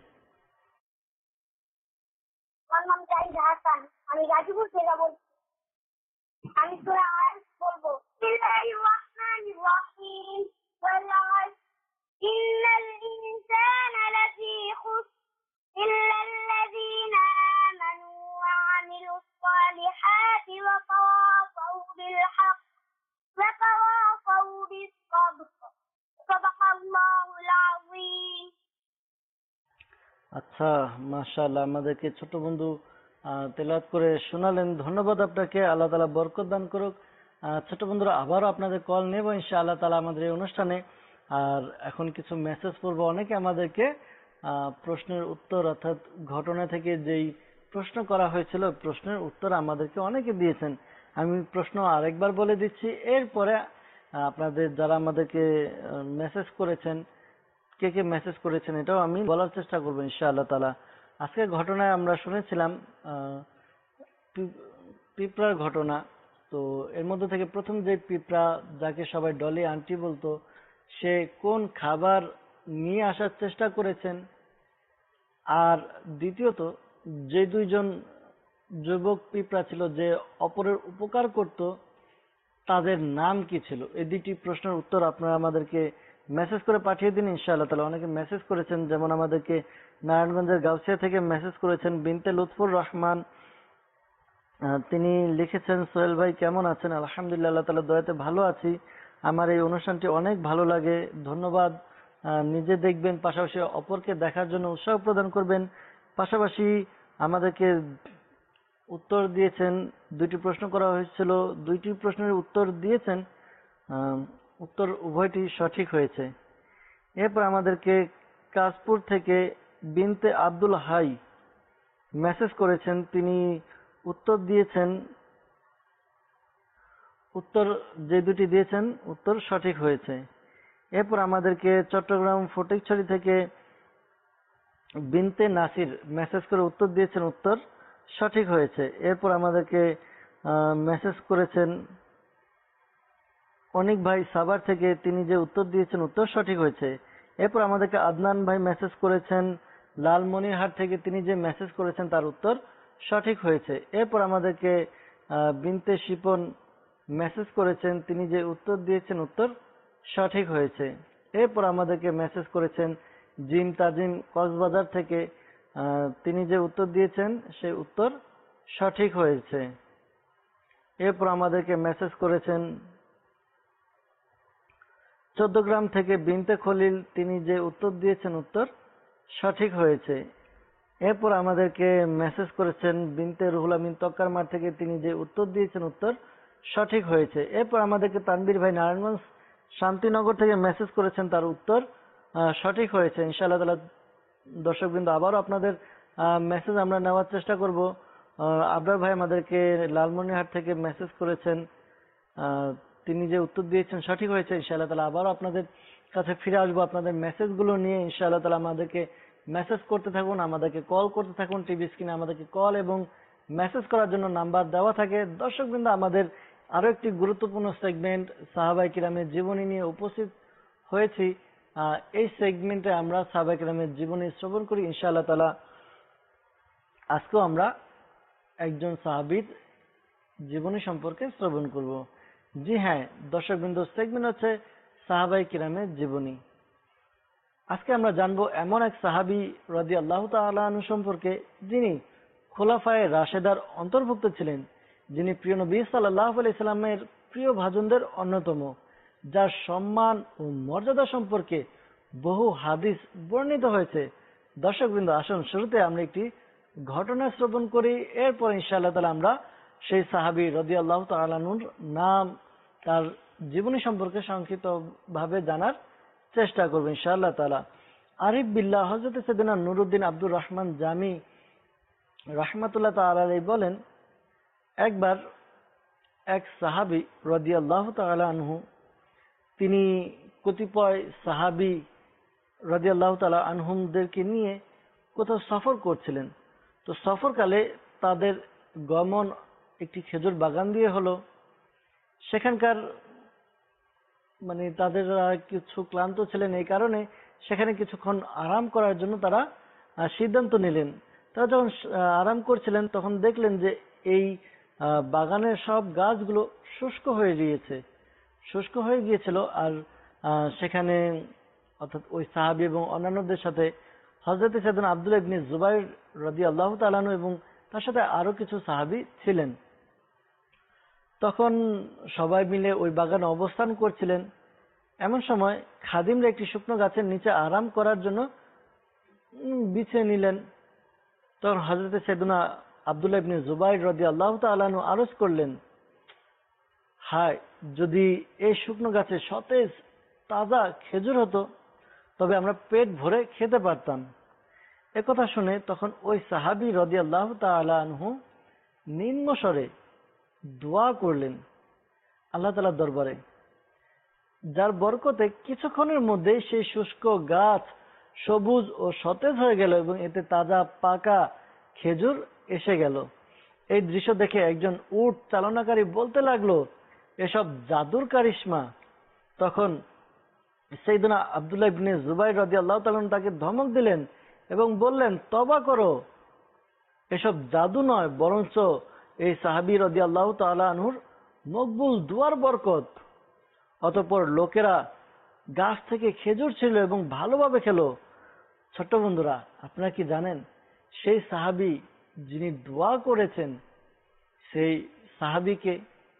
আমার নাম জাহিদ হাসান, আমি গাজীপুর থেকে বলছি। আমি সূরা আয়াত বলবো। বিসমিল্লাহির রহমানির রহিম। ওয়াল আসর ইন্নাল ইনসানা লাফী খুসর ইল্লাল্লাযীনা আমানু ওয়া আমিলুস সালিহাতি ওয়া তাওয়াসাউ বিল হক ওয়া তাওয়াসাউ বিস সাবর। সাদাকাল্লাহুল আযীম। আচ্ছা, মাশাআল্লাহ, আমাদেরকে ছোট বন্ধু আহ, তেলাওয়াত করে শোনালেন। ধন্যবাদ আপনাকে, আল্লাহ তাআলা বরকত দান করুক। আহ, ছোট বন্ধুরা, আবারও আপনাদের কল নেব ইনশাআল্লাহ তাআলা আমাদের এই অনুষ্ঠানে। আর এখন কিছু মেসেজ পড়বো। অনেকে আমাদেরকে আহ, প্রশ্নের উত্তর অর্থাৎ ঘটনা থেকে যেই প্রশ্ন করা হয়েছিল প্রশ্নের উত্তর আমাদেরকে অনেকে দিয়েছেন। আমি প্রশ্ন আরেকবার বলে দিচ্ছি, এরপরে আহ, আপনাদের যারা আমাদেরকে মেসেজ করেছেন কে কে মেসেজ করেছেন এটাও আমি বলার চেষ্টা করবো ইনশাআল্লাহ তাআলা। আজকের ঘটনায় আমরা শুনেছিলাম আহ, পি- পিঁপড়ার ঘটনা। তো এর মধ্যে থেকে প্রথম যে পিঁপড়া, যাকে সবাই ডলি আন্টি বলতো, সে কোন খাবার নিয়ে আসার চেষ্টা করেছেন, আর দ্বিতীয়ত যে দুইজন যুবক পিঁপড়া ছিল যে অপরের উপকার করত তাদের নাম কি ছিল? এই দুটি প্রশ্নের উত্তর আপনারা আমাদেরকে মেসেজ করে পাঠিয়ে দিন ইনশাআল্লাহ তাআলা। অনেকে মেসেজ করেছেন, যেমন আমাদেরকে নারায়ণগঞ্জের গাউসিয়া থেকে মেসেজ করেছেন বিনতে লুৎফুর রহমান। আহ, তিনি লিখেছেন, সোহেল ভাই কেমন আছেন? আলহামদুলিল্লাহ, আল্লাহ তাআলার দয়াতে ভালো আছি। আমার এই অনুষ্ঠানটি অনেক ভালো লাগে, ধন্যবাদ। আহ, নিজে দেখবেন, পাশাপাশি অপরকে দেখার জন্য উৎসাহ প্রদান করবেন। পাশাপাশি আমাদেরকে উত্তর দিয়েছেন, দুইটি প্রশ্ন করা হয়েছিল, দুইটি প্রশ্নের উত্তর দিয়েছেন। আহ, উত্তর উভয়টি সঠিক হয়েছে। এরপর আমাদেরকে কাশপুর থেকে বিনতে আব্দুল হাই মেসেজ করেছেন, তিনি উত্তর দিয়েছেন, উত্তর যে দুটি দিয়েছেন উত্তর সঠিক হয়েছে। এরপর আমাদেরকে চট্টগ্রাম ফটিকছড়ি থেকে বিনতে নাসির মেসেজ করে উত্তর দিয়েছেন, উত্তর সঠিক হয়েছে। এরপর আমাদেরকে মেসেজ করেছেন অনিক ভাই সাভার থেকে, তিনি যে উত্তর দিয়েছেন উত্তর সঠিক হয়েছে। এরপর আমাদেরকে আদনান ভাই মেসেজ করেছেন লালমনিরহাট থেকে, তিনি যে মেসেজ করেছেন তার উত্তর সঠিক হয়েছে। এরপর আমাদেরকে বিনতে শিপন মেসেজ করেছেন, তিনি যে উত্তর দিয়েছেন উত্তর সঠিক হয়েছে। এরপর আমাদেরকে মেসেজ করেছেন জিম তাজিম কক্সবাজার থেকে, তিনি যে উত্তর দিয়েছেন সেই উত্তর সঠিক হয়েছে। এরপর আমাদেরকে মেসেজ করেছেন চৌদ্দগ্রাম থেকে বিনতে খলিল, তিনি যে উত্তর দিয়েছেন উত্তর সঠিক হয়েছে। এরপর আমাদেরকে মেসেজ করেছেন বিনতে রুহুল আমিন তক্কার মাঠ থেকে, তিনি যে উত্তর দিয়েছেন উত্তর সঠিক হয়েছে। এরপর আমাদেরকে তানবীর ভাই নারায়ণগঞ্জ শান্তিনগর থেকে মেসেজ করেছেন, তার উত্তর সঠিক হয়েছে। ইনশাআল্লাহ তাআলা দর্শকবৃন্দ আবারও আপনাদের মেসেজ আমরা নেওয়ার চেষ্টা করব। আবরার ভাই আমাদেরকে লালমনিরহাট থেকে মেসেজ করেছেন, তিনি যে উত্তর দিয়েছেন সঠিক হয়েছে। ইনশাআল্লাহ তাআলা আবারও আপনাদের কাছে ফিরে আসবো আপনাদের মেসেজগুলো নিয়ে। ইনশাআল্লাহ তাআলা আমাদেরকে মেসেজ করতে থাকুন, আমাদেরকে কল করতে থাকুন। টিভি স্ক্রিনে আমাদেরকে কল এবং মেসেজ করার জন্য নাম্বার দেওয়া থাকে। দর্শকবৃন্দ আমাদের আরো একটি গুরুত্বপূর্ণ সেগমেন্ট সাহাবায়ে কিরামের জীবনী নিয়ে উপস্থিত হয়েছি। এই সেগমেন্টে আমরা সাহাবায়ে কিরামের জীবনী শ্রবণ করি। ইনশাআল্লাহ তাআলা আজকেও আমরা একজন সাহাবীর জীবনী সম্পর্কে শ্রবণ করব। জি হ্যাঁ দর্শকবৃন্দ, সেগমেন্ট হচ্ছে সাহাবায়ে কিরামের জীবনী। আজকে আমরা জানবো এমন এক সাহাবী রাদিয়াল্লাহু তাআলা আনহু সম্পর্কে, যিনি খোলাফায়ে রাশেদার অন্তর্ভুক্ত ছিলেন, যিনি প্রিয় নবী সাল্লাল্লাহু আলাইহি সাল্লামের প্রিয় ভাজনদের অন্যতম, যার সম্মান ও মর্যাদা সম্পর্কে বহু হাদিস বর্ণিত হয়েছে। দর্শকবৃন্দ আসুন শুরুতে আমরা একটি ঘটনা শ্রবণ করি, এরপর ইনশাআল্লাহ তাআলা আমরা সেই সাহাবী রাদিয়াল্লাহু তাআলা আনহুর নাম, তার জীবনী সম্পর্কে সংক্ষিপ্ত ভাবে জানার চেষ্টা করব ইনশাআল্লাহ তাআলা। আরিফ বিল্লাহ হযরত সাইয়েদনা নুরউদ্দিন আব্দুর রহমান জামি রাহমাতুল্লাহ তাআলা আলাইহি বলেন, একবার এক সাহাবী রাদিয়াল্লাহু তাআলা আনহু, তিনি কতিপয় সাহাবী রাদিয়াল্লাহু তাআলা আনহুমদেরকে নিয়ে কোথাও সফর করছিলেন। তো সফরকালে তাদের গমন একটি খেজুর বাগান দিয়ে হলো। সেখানকার মানে তাদের কিছু ক্লান্ত ছিলেন, এই কারণে সেখানে কিছুক্ষণ আরাম করার জন্য তারা সিদ্ধান্ত নিলেন। তারা যখন আরাম করছিলেন তখন দেখলেন যে এই বাগানের সব গাছগুলো শুষ্ক হয়ে গিয়েছে শুষ্ক হয়ে গিয়েছিল আর সেখানে অর্থাৎ ওই সাহাবী এবং অন্যান্যদের সাথে হযরত সাইয়েদনা আব্দুল্লাহ ইবনে জুবাইর রাদিয়াল্লাহু তাআলা আনহু এবং তার সাথে আরো কিছু সাহাবী ছিলেন। তখন সবাই মিলে ওই বাগানে অবস্থান করছিলেন। এমন সময় খাদিমরা একটি শুকনো গাছের নিচে আরাম করার জন্য বিছিয়ে নিলেন। তখন হযরত সাইয়েদনা আব্দুল্লাহ ইবনে জুবাইর রাদিয়াল্লাহু তাআলা আনহু আরজ করলেন, হায় যদি এই শুকনো গাছে সতেজ তাজা খেজুর হতো তবে আমরা পেট ভরে খেতে পারতাম। একথা শুনে তখন ওই সাহাবী রাদিয়াল্লাহু তাআলা আনহু নিম্ন স্বরে দোয়া করলেন আল্লাহ তাআলার দরবারে, যার বরকতে কিছুক্ষণের মধ্যে সেই শুষ্ক গাছ সবুজ ও সতেজ হয়ে গেল এবং এতে তাজা পাকা খেজুর এসে গেল। এই দৃশ্য দেখে একজন উট চালনাকারী বলতে লাগলো, এসব জাদুর কারিশমা। তখন সাইয়েদনা আব্দুল্লাহ ইবনে জুবাইর রাদিয়াল্লাহু তাআলা তাকে ধমক দিলেন এবং বললেন, তওবা করো, এসব জাদু নয় বরঞ্চ এই সাহাবী রাদিয়াল্লাহু তাআলা আনহুর মকবুল দুয়ার বরকত। অতঃপর লোকেরা গাছ থেকে খেজুর ছিল এবং ভালোভাবে খেলো। ছোট্ট বন্ধুরা, আপনারা কি জানেন সেই সাহাবী যিনি দোয়া করেছেন সেই সাহাবীকে?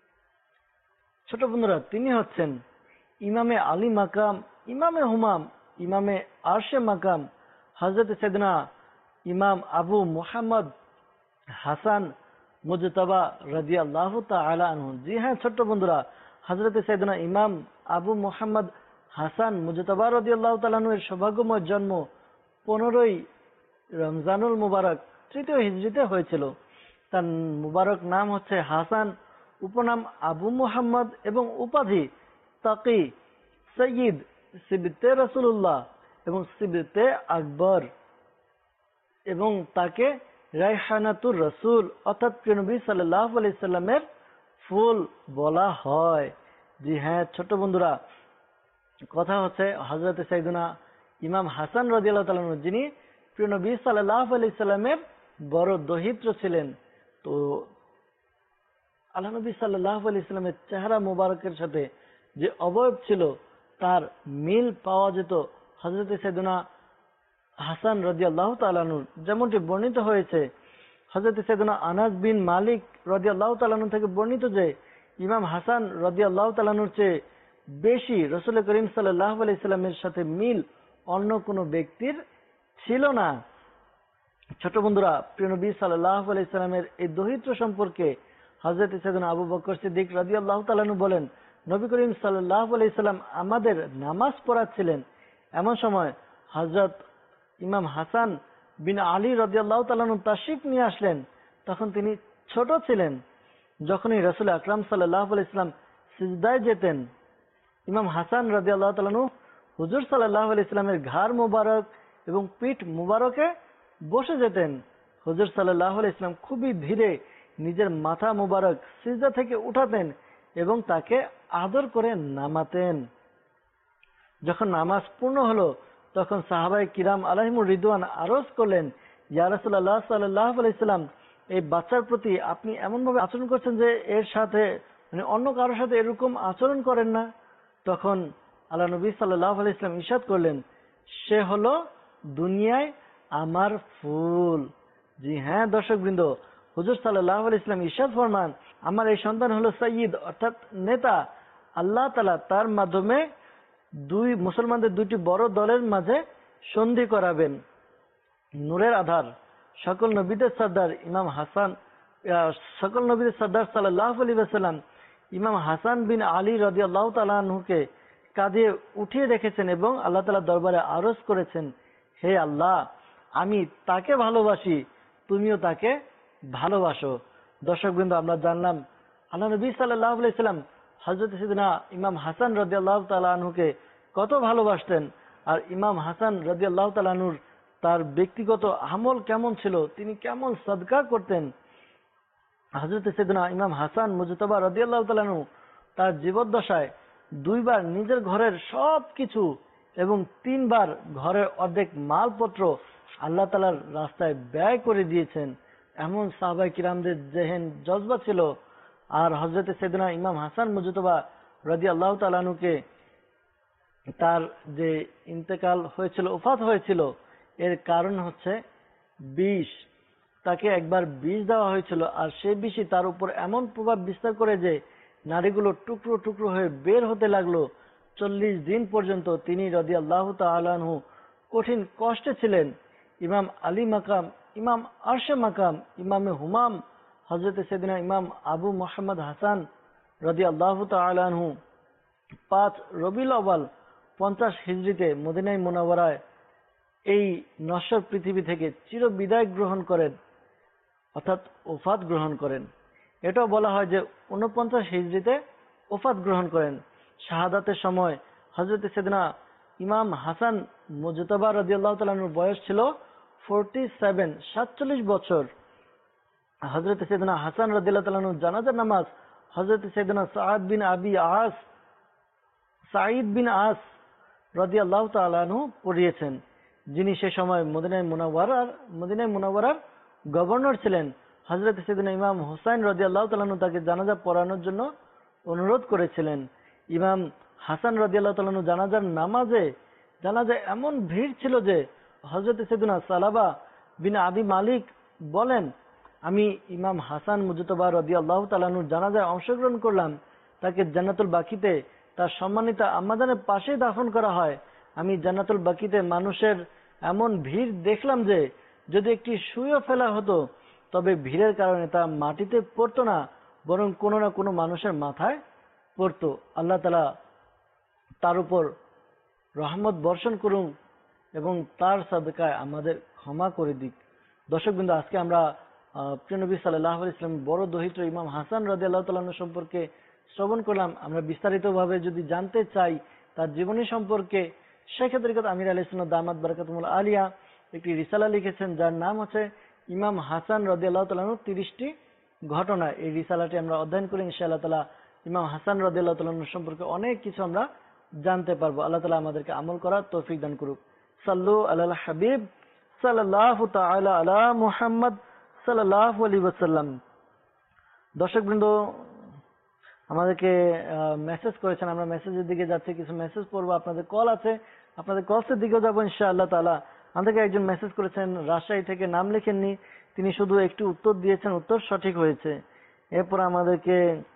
ছোট বন্ধুরা, তিনি হচ্ছেন ইমামে আলী মাকাম, ইমামে হুমাম, ইমামে আরশে মাকাম, হযরত সাইয়েদনা ইমাম আবু মুহাম্মদ হাসান মুজতাবা রাদিয়াল্লাহু তাআলা আনহু। জি হ্যাঁ ছোট্ট বন্ধুরা, হযরতে সাইয়েদনা ইমাম আবু মুহাম্মদ হাসান মুজতবা রাদিয়াল্লাহু তাআলা আনহু এর সৌভাগ্যময় জন্ম পনেরোই রমজানুল মুবারক তৃতীয় হিজরিতে হয়েছিল। তার মুবারক নাম হচ্ছে হাসান, উপনাম আবু মুহাম্মদ এবং উপাধি তাকি, সৈয়দ, সিবতে রাসূলুল্লাহ এবং সিবতে আকবর, এবং তাকে রায়হানাতুর রাসূল অর্থাৎ প্রিয় নবী সাল্লাল্লাহু আলাইহি সাল্লামের ফুল বলা হয়। জি হ্যাঁ ছোট বন্ধুরা, কথা হচ্ছে হযরত সাইয়েদনা ইমাম হাসান রাদিয়াল্লাহু তাআলা আনহু যিনি প্রিয় নবী সাল্লাল্লাহু আলাইহি সাল্লামের বড় দহিত্র ছিলেন। তো আল্লাহ নবী সাল্লাল্লাহু আলাইহি সাল্লামের চেহারা মোবারকের সাথে যে অবয়ব ছিল তার মিল পাওয়া যেত হযরত সাইয়েদনা হাসান রাদিয়াল্লাহু তাআলা আনহু। যেমনটি বর্ণিত হয়েছে হযরত সাইয়েদনা আনাস বিন মালিক রাদিয়াল্লাহু তাআলা আনহু থেকে বর্ণিত যে ইমাম হাসান রাদিয়াল্লাহু তাআলা আনহুর চেয়ে বেশি রাসূল করিম সাল্লাল্লাহু আলাইহি সাল্লামের সাথে মিল অন্য কোনো ব্যক্তির ছিল না। ছোট বন্ধুরা, প্রিয় নবী সাল্লাল্লাহু আলাইহি সাল্লামের এই দহিত্র সম্পর্কে হযরত সাইয়েদনা আবু বকর সিদ্দিক রাদিয়াল্লাহু তাআলা আনহু বলেন, নবী করিম সাল্লাল্লাহু আলাইহি সাল্লাম আমাদের নামাজ পড়াচ্ছিলেন। এমন সময় হযরত ইমাম হাসান বিন আলী রাদিয়াল্লাহু তাআলা আনহু তাশরিফ নিয়ে আসলেন। তখন তিনি ছোট ছিলেন। যখনই রাসূল আকরাম সাল্লাল্লাহু আলাইহি সাল্লাম সিজদায় যেতেন, ইমাম হাসান রাদিয়াল্লাহু তাআলা আনহু হুজুর সাল্লাল্লাহু আলাইহি সাল্লামের ঘাড় মোবারক এবং পিঠ মোবারকে বসে যেতেন। হুজুর সাল্লাল্লাহু আলাইহি সাল্লাম খুবই ধীরে নিজের মাথা মোবারক সিজদা থেকে উঠাতেন এবং তাকে আদর করে নামাতেন। যখন নামাজ পূর্ণ হলো তখন সাহাবায়ে কিরাম আলাইহিমুর রিদওয়ান আরজ করলেন, ইয়া রাসূলুল্লাহ সাল্লাল্লাহু আলাইহি সাল্লাম, এই বাচ্চার প্রতি আপনি এমন ভাবে আচরণ করছেন যে এর সাথে মানে অন্য কারোর সাথে এরকম আচরণ করেন না। তখন আল্লাহ নবী সাল্লাল্লাহু আলাইহি সাল্লাম ইরশাদ করলেন, সে হলো দুনিয়ায় আমার ফুল। জি হ্যাঁ দর্শকবৃন্দ, হুজুর সাল্লাল্লাহু আলাইহি সাল্লাম ইরশাদ ফরমান, আমার এই সন্তান হলো সাইয়্যিদ অর্থাৎ নেতা। আল্লাহ তাআলা তার মাধ্যমে দুই মুসলমানদের দুইটি বড় দলের মাঝে সন্ধি করাবেন। নূরের আধার সকল নবীদের সর্দার ইমাম হাসান সকল নবীদের সর্দার সাল্লাল্লাহু আলাইহি ওয়াসাল্লাম ইমাম হাসান বিন আলী রাদিয়াল্লাহু তাআলা আনহুকে কাঁধে উঠিয়ে রেখেছেন এবং আল্লাহ তাআলা দরবারে আরজ করেছেন, হে আল্লাহ, আমি তাকে ভালোবাসি, তুমিও তাকে ভালোবাসো। দর্শকবৃন্দ, আমরা জানলাম আল্লাহ নবী সাল্লাল্লাহু আলাইহি ওয়াসাল্লাম হযরত সাইয়েদনা ইমাম হাসান রাদিয়াল্লাহু তাআলা আনহুকে কত ভালোবাসতেন, আর ইমাম হাসান রাদিয়াল্লাহু তাআলা আনহুর তার ব্যক্তিগত আমল কেমন ছিল, তিনি কেমন সাদকা করতেন। হযরত সাইয়েদনা ইমাম হাসান মুজতবা রাদিয়াল্লাহু তাআলা আনহু তার জীবদ্দশায় দুইবার নিজের ঘরের সব কিছু এবং তিনবার ঘরের অর্ধেক মালপত্র আল্লাহ তাআলার রাস্তায় ব্যয় করে দিয়েছেন। এমন সাহাবায়ে কিরামদের জেহেন জজবা ছিল। আর হযরত সাইয়েদনা ইমাম হাসান মুজতবা রাদিয়াল্লাহু তাআলা আনহুকে তার যে ইন্তেকাল হয়েছিল, ওফাত হয়েছিল, এর কারণ হচ্ছে বিষ। তাকে একবার বিষ দেওয়া হয়েছিল আর সেই বিষই তার উপর এমন প্রভাব বিস্তার করে যে নাড়িগুলো টুকরো টুকরো হয়ে বের হতে লাগলো। চল্লিশ দিন পর্যন্ত তিনি রাদিয়াল্লাহু তাআলা আনহু কঠিন কষ্টে ছিলেন। ইমাম আলী মাকাম, ইমাম আরশে মাকাম, ইমামে হুমাম হযরত সাইয়েদনা ইমাম আবু মুহাম্মদ হাসান রাদিয়াল্লাহু তাআলা আনহু পাঁচ রবিউল আউয়াল পঞ্চাশ হিজরিতে মদিনায় মুনাওয়ারায় এই নশ্বর পৃথিবী থেকে চির বিদায় গ্রহণ করেন, অর্থাৎ ওফাত গ্রহণ করেন। এটাও বলা হয় যে উনপঞ্চাশ হিজরিতে ওফাত গ্রহণ করেন। শাহাদাতের সময় হযরত সাইয়েদনা ইমাম হাসান মুজতবা রাদিয়াল্লাহু তাআলা আনহুর বয়স ছিল সর্টি-সেভেন, সাতচল্লিশ বছর। হযরত সাইয়েদনা হাসান রাদিয়াল্লাহু তাআলা আনহুর জানাজার নামাজ হযরত সাইয়েদনা সাআদ বিন আবি আস সাঈদ বিন আস রাদিয়াল্লাহু তাআলা আনহু পড়িয়েছেন, যিনি সে সময় মদিনায় মুনাওয়ারার মদিনায় মুনাওয়ারার গভর্নর ছিলেন। হযরত সাইয়েদনা ইমাম হুসাইন রাদিয়াল্লাহু তাআলা আনহু তাকে জানাজা পড়ানোর জন্য অনুরোধ করেছিলেন। ইমাম হাসান রাদিয়াল্লাহু তাআলা আনহু জানাজার নামাজে জানাজায় এমন ভিড় ছিল যে হযরত সাইয়েদনা সালাবা বিন আবি মালিক বলেন, আমি ইমাম হাসান মুজতবা রাদিয়াল্লাহু তাআলা আনহুর জানাজায় অংশগ্রহণ করলাম। তাকে জান্নাতুল বাকিতে তার সম্মানিত আম্মাজানের পাশে দাফন করা হয়। আমি জান্নাতুল বাকিতে মানুষের এমন ভিড় দেখলাম যে যদি একটি সুইও ফেলা হতো তবে ভিড়ের কারণে তা মাটিতে পড়তো না, বরং কোনো না কোনো মানুষের মাথায় পড়তো, আল্লাহ তাআলা তার উপর রহমত বর্ষণ করুন এবং তার সাদকায় আমাদের ক্ষমা করে দিক। দর্শকবৃন্দ, আজকে আমরা প্রিয় নবী সাল্লাল্লাহু আলাইহি ওয়াসাল্লাম বড় দহিত্র ইমাম হাসান রাদিয়াল্লাহু তাআলা আনহু সম্পর্কে শ্রবণ করলাম। আমরা বিস্তারিতভাবে যদি জানতে চাই তার জীবনী সম্পর্কে, শেখে তরিকত আমির আলাইহিস সালাম দামাত বারাকাতুহুল আলিয়া একটি রিসালা লিখেছেন যার নাম হচ্ছে ইমাম হাসান রাদিয়াল্লাহু তাআলা আনহু তিরিশটি ঘটনা। এই রিসালাটি আমরা অধ্যয়ন করে ইনশাআল্লাহ তাআলা ইমাম হাসান রাদিয়াল্লাহু তাআলা আনহু সম্পর্কে অনেক কিছু আমরা জানতে পারবো। আল্লাহ তাআলা আমাদেরকে আমল করার তৌফিক দান করুক। সাল্লু আলাল হাবিব সাল্লাল্লাহু তাআলা আলা মুহাম্মদ সাল্লাল্লাহু আলাইহি ওয়াসাল্লাম। দর্শকবৃন্দ, আমাদেরকে মেসেজ করেছেন, আমরা মেসেজের দিকে যাচ্ছি, কিছু মেসেজ পড়বো। আপনাদের কল আছে, আপনাদের কলসের দিকেও যাবো ইনশাআল্লাহ তাআলা। আমাদেরকে একজন মেসেজ করেছেন রাজশাহী থেকে, নাম লেখেননি, তিনি শুধু একটু উত্তর দিয়েছেন, উত্তর সঠিক হয়েছে। এরপর আমাদেরকে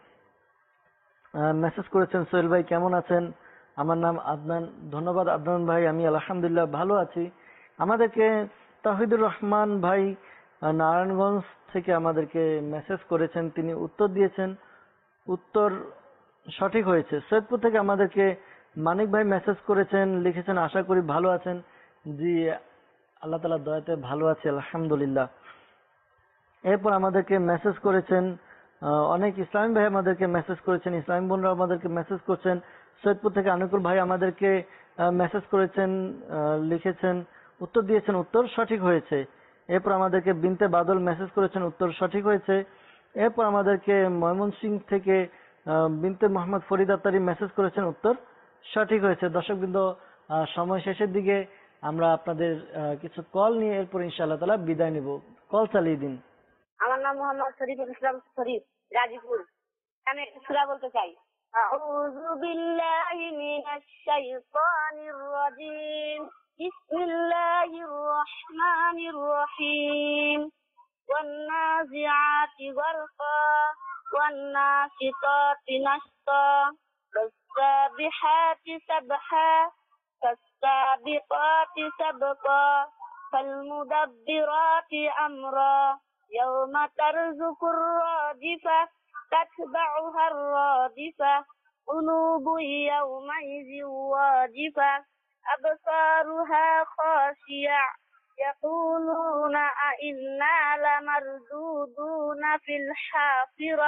মেসেজ করেছেন সোহেল ভাই কেমন আছেন, আমার নাম আদনান। ধন্যবাদ আদনান ভাই, আমি আলহামদুলিল্লাহ ভালো আছি। আমাদেরকে তাহিদুর রহমান ভাই নারায়ণগঞ্জ থেকে আমাদেরকে মেসেজ করেছেন, তিনি উত্তর দিয়েছেন, উত্তর সঠিক হয়েছে। সৈয়দপুর থেকে আমাদেরকে মানিক ভাই মেসেজ করেছেন, লিখেছেন আশা করি ভালো আছেন। জি, আল্লাহ তাআলার দয়াতে ভালো আছি আলহামদুলিল্লাহ। এরপর আমাদেরকে মেসেজ করেছেন অনেক ইসলামী ভাই, আমাদেরকে মেসেজ করেছেন, ইসলামী বোনরা আমাদেরকে মেসেজ করছেন। সৈয়দপুর থেকে আনুকুল ভাই আমাদেরকে মেসেজ করেছেন, লিখেছেন, উত্তর দিয়েছেন, উত্তর সঠিক হয়েছে। এরপর আমাদেরকে বিনতে বাদল মেসেজ করেছেন, উত্তর সঠিক হয়েছে। এরপর আমাদেরকে ময়মনসিংহ থেকে বিনতে মোহাম্মদ ফরিদ আত্তারি মেসেজ করেছেন, উত্তর সঠিক হয়েছে। দর্শকবৃন্দ, সময় শেষের দিকে, আমরা আপনাদের কিছু কল নিয়ে এরপর ইনশাআল্লাহ তাআলা বিদায় নিব। কল চালিয়ে দিন। আমার নাম মোহাম্মদ শরীফুল ইসলাম শরীফ, গাজীপুর। আমি একটা সূরা বলতে চাই। আউযু বিল্লাহি মিনাশ শাইতানির রাজীম। বিসমিল্লাহির রহমানির রহিম। ওয়ান নাজিআতি গরকা ওয়ান নাশিতাতি নাশতা ওয়াস-সাবিহাতি সাবহা فالسابقات سبقا فالمدبرات أمرا يوم ترجف الراجفة تتبعها الرادفة قلوب يومئذ واجفة أبصارها خاشعة يقولون أئنا لمردودون في الحافرة।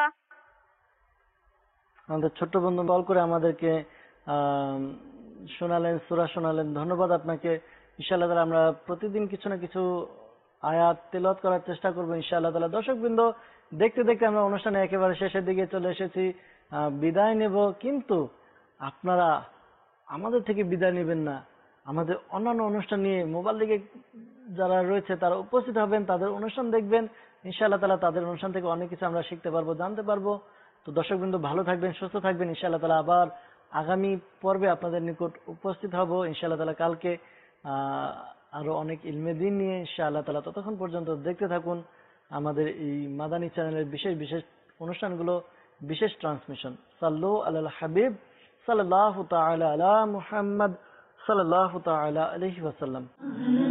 আমাদের ছোট্ট বন্ধু কল করে আমাদেরকে শোনালেন, সূরা শোনালেন, ধন্যবাদ আপনাকে। ইনশাআল্লাহ তাআলা আমরা প্রতিদিন কিছু না কিছু আয়াত তেলাওয়াত করার চেষ্টা করবো ইনশাআল্লাহ তাআলা। দর্শকবৃন্দ, দেখতে দেখতে আমরা অনুষ্ঠানে একেবারে শেষের দিকে চলে এসেছি, বিদায় নেব। কিন্তু আপনারা আমাদের থেকে বিদায় নেবেন না, আমাদের অন্যান্য অনুষ্ঠান নিয়ে মোবাইল দিকে যারা রয়েছে তারা উপস্থিত হবেন, তাদের অনুষ্ঠান দেখবেন ইনশাআল্লাহ তাআলা। তাদের অনুষ্ঠান থেকে অনেক কিছু আমরা শিখতে পারবো, জানতে পারবো। তো দর্শকবৃন্দ, ভালো থাকবেন, সুস্থ থাকবেন। ইনশাআল্লাহ তাআলা আবার আগামী পর্বে আপনাদের নিকট উপস্থিত হব ইনশাআল্লাহ তাআলা কালকে আরো অনেক ইলমে দ্বীন নিয়ে ইনশাআল্লাহ তাআলা। ততক্ষণ পর্যন্ত দেখতে থাকুন আমাদের এই মাদানী চ্যানেলের বিশেষ বিশেষ অনুষ্ঠানগুলো, বিশেষ ট্রান্সমিশন। সাল্লু আলাল হাবিব সাল্লাল্লাহু তাআলা আলা মুহাম্মদ সাল্লাল্লাহু তাআলা আলাইহি ওয়াসাল্লাম।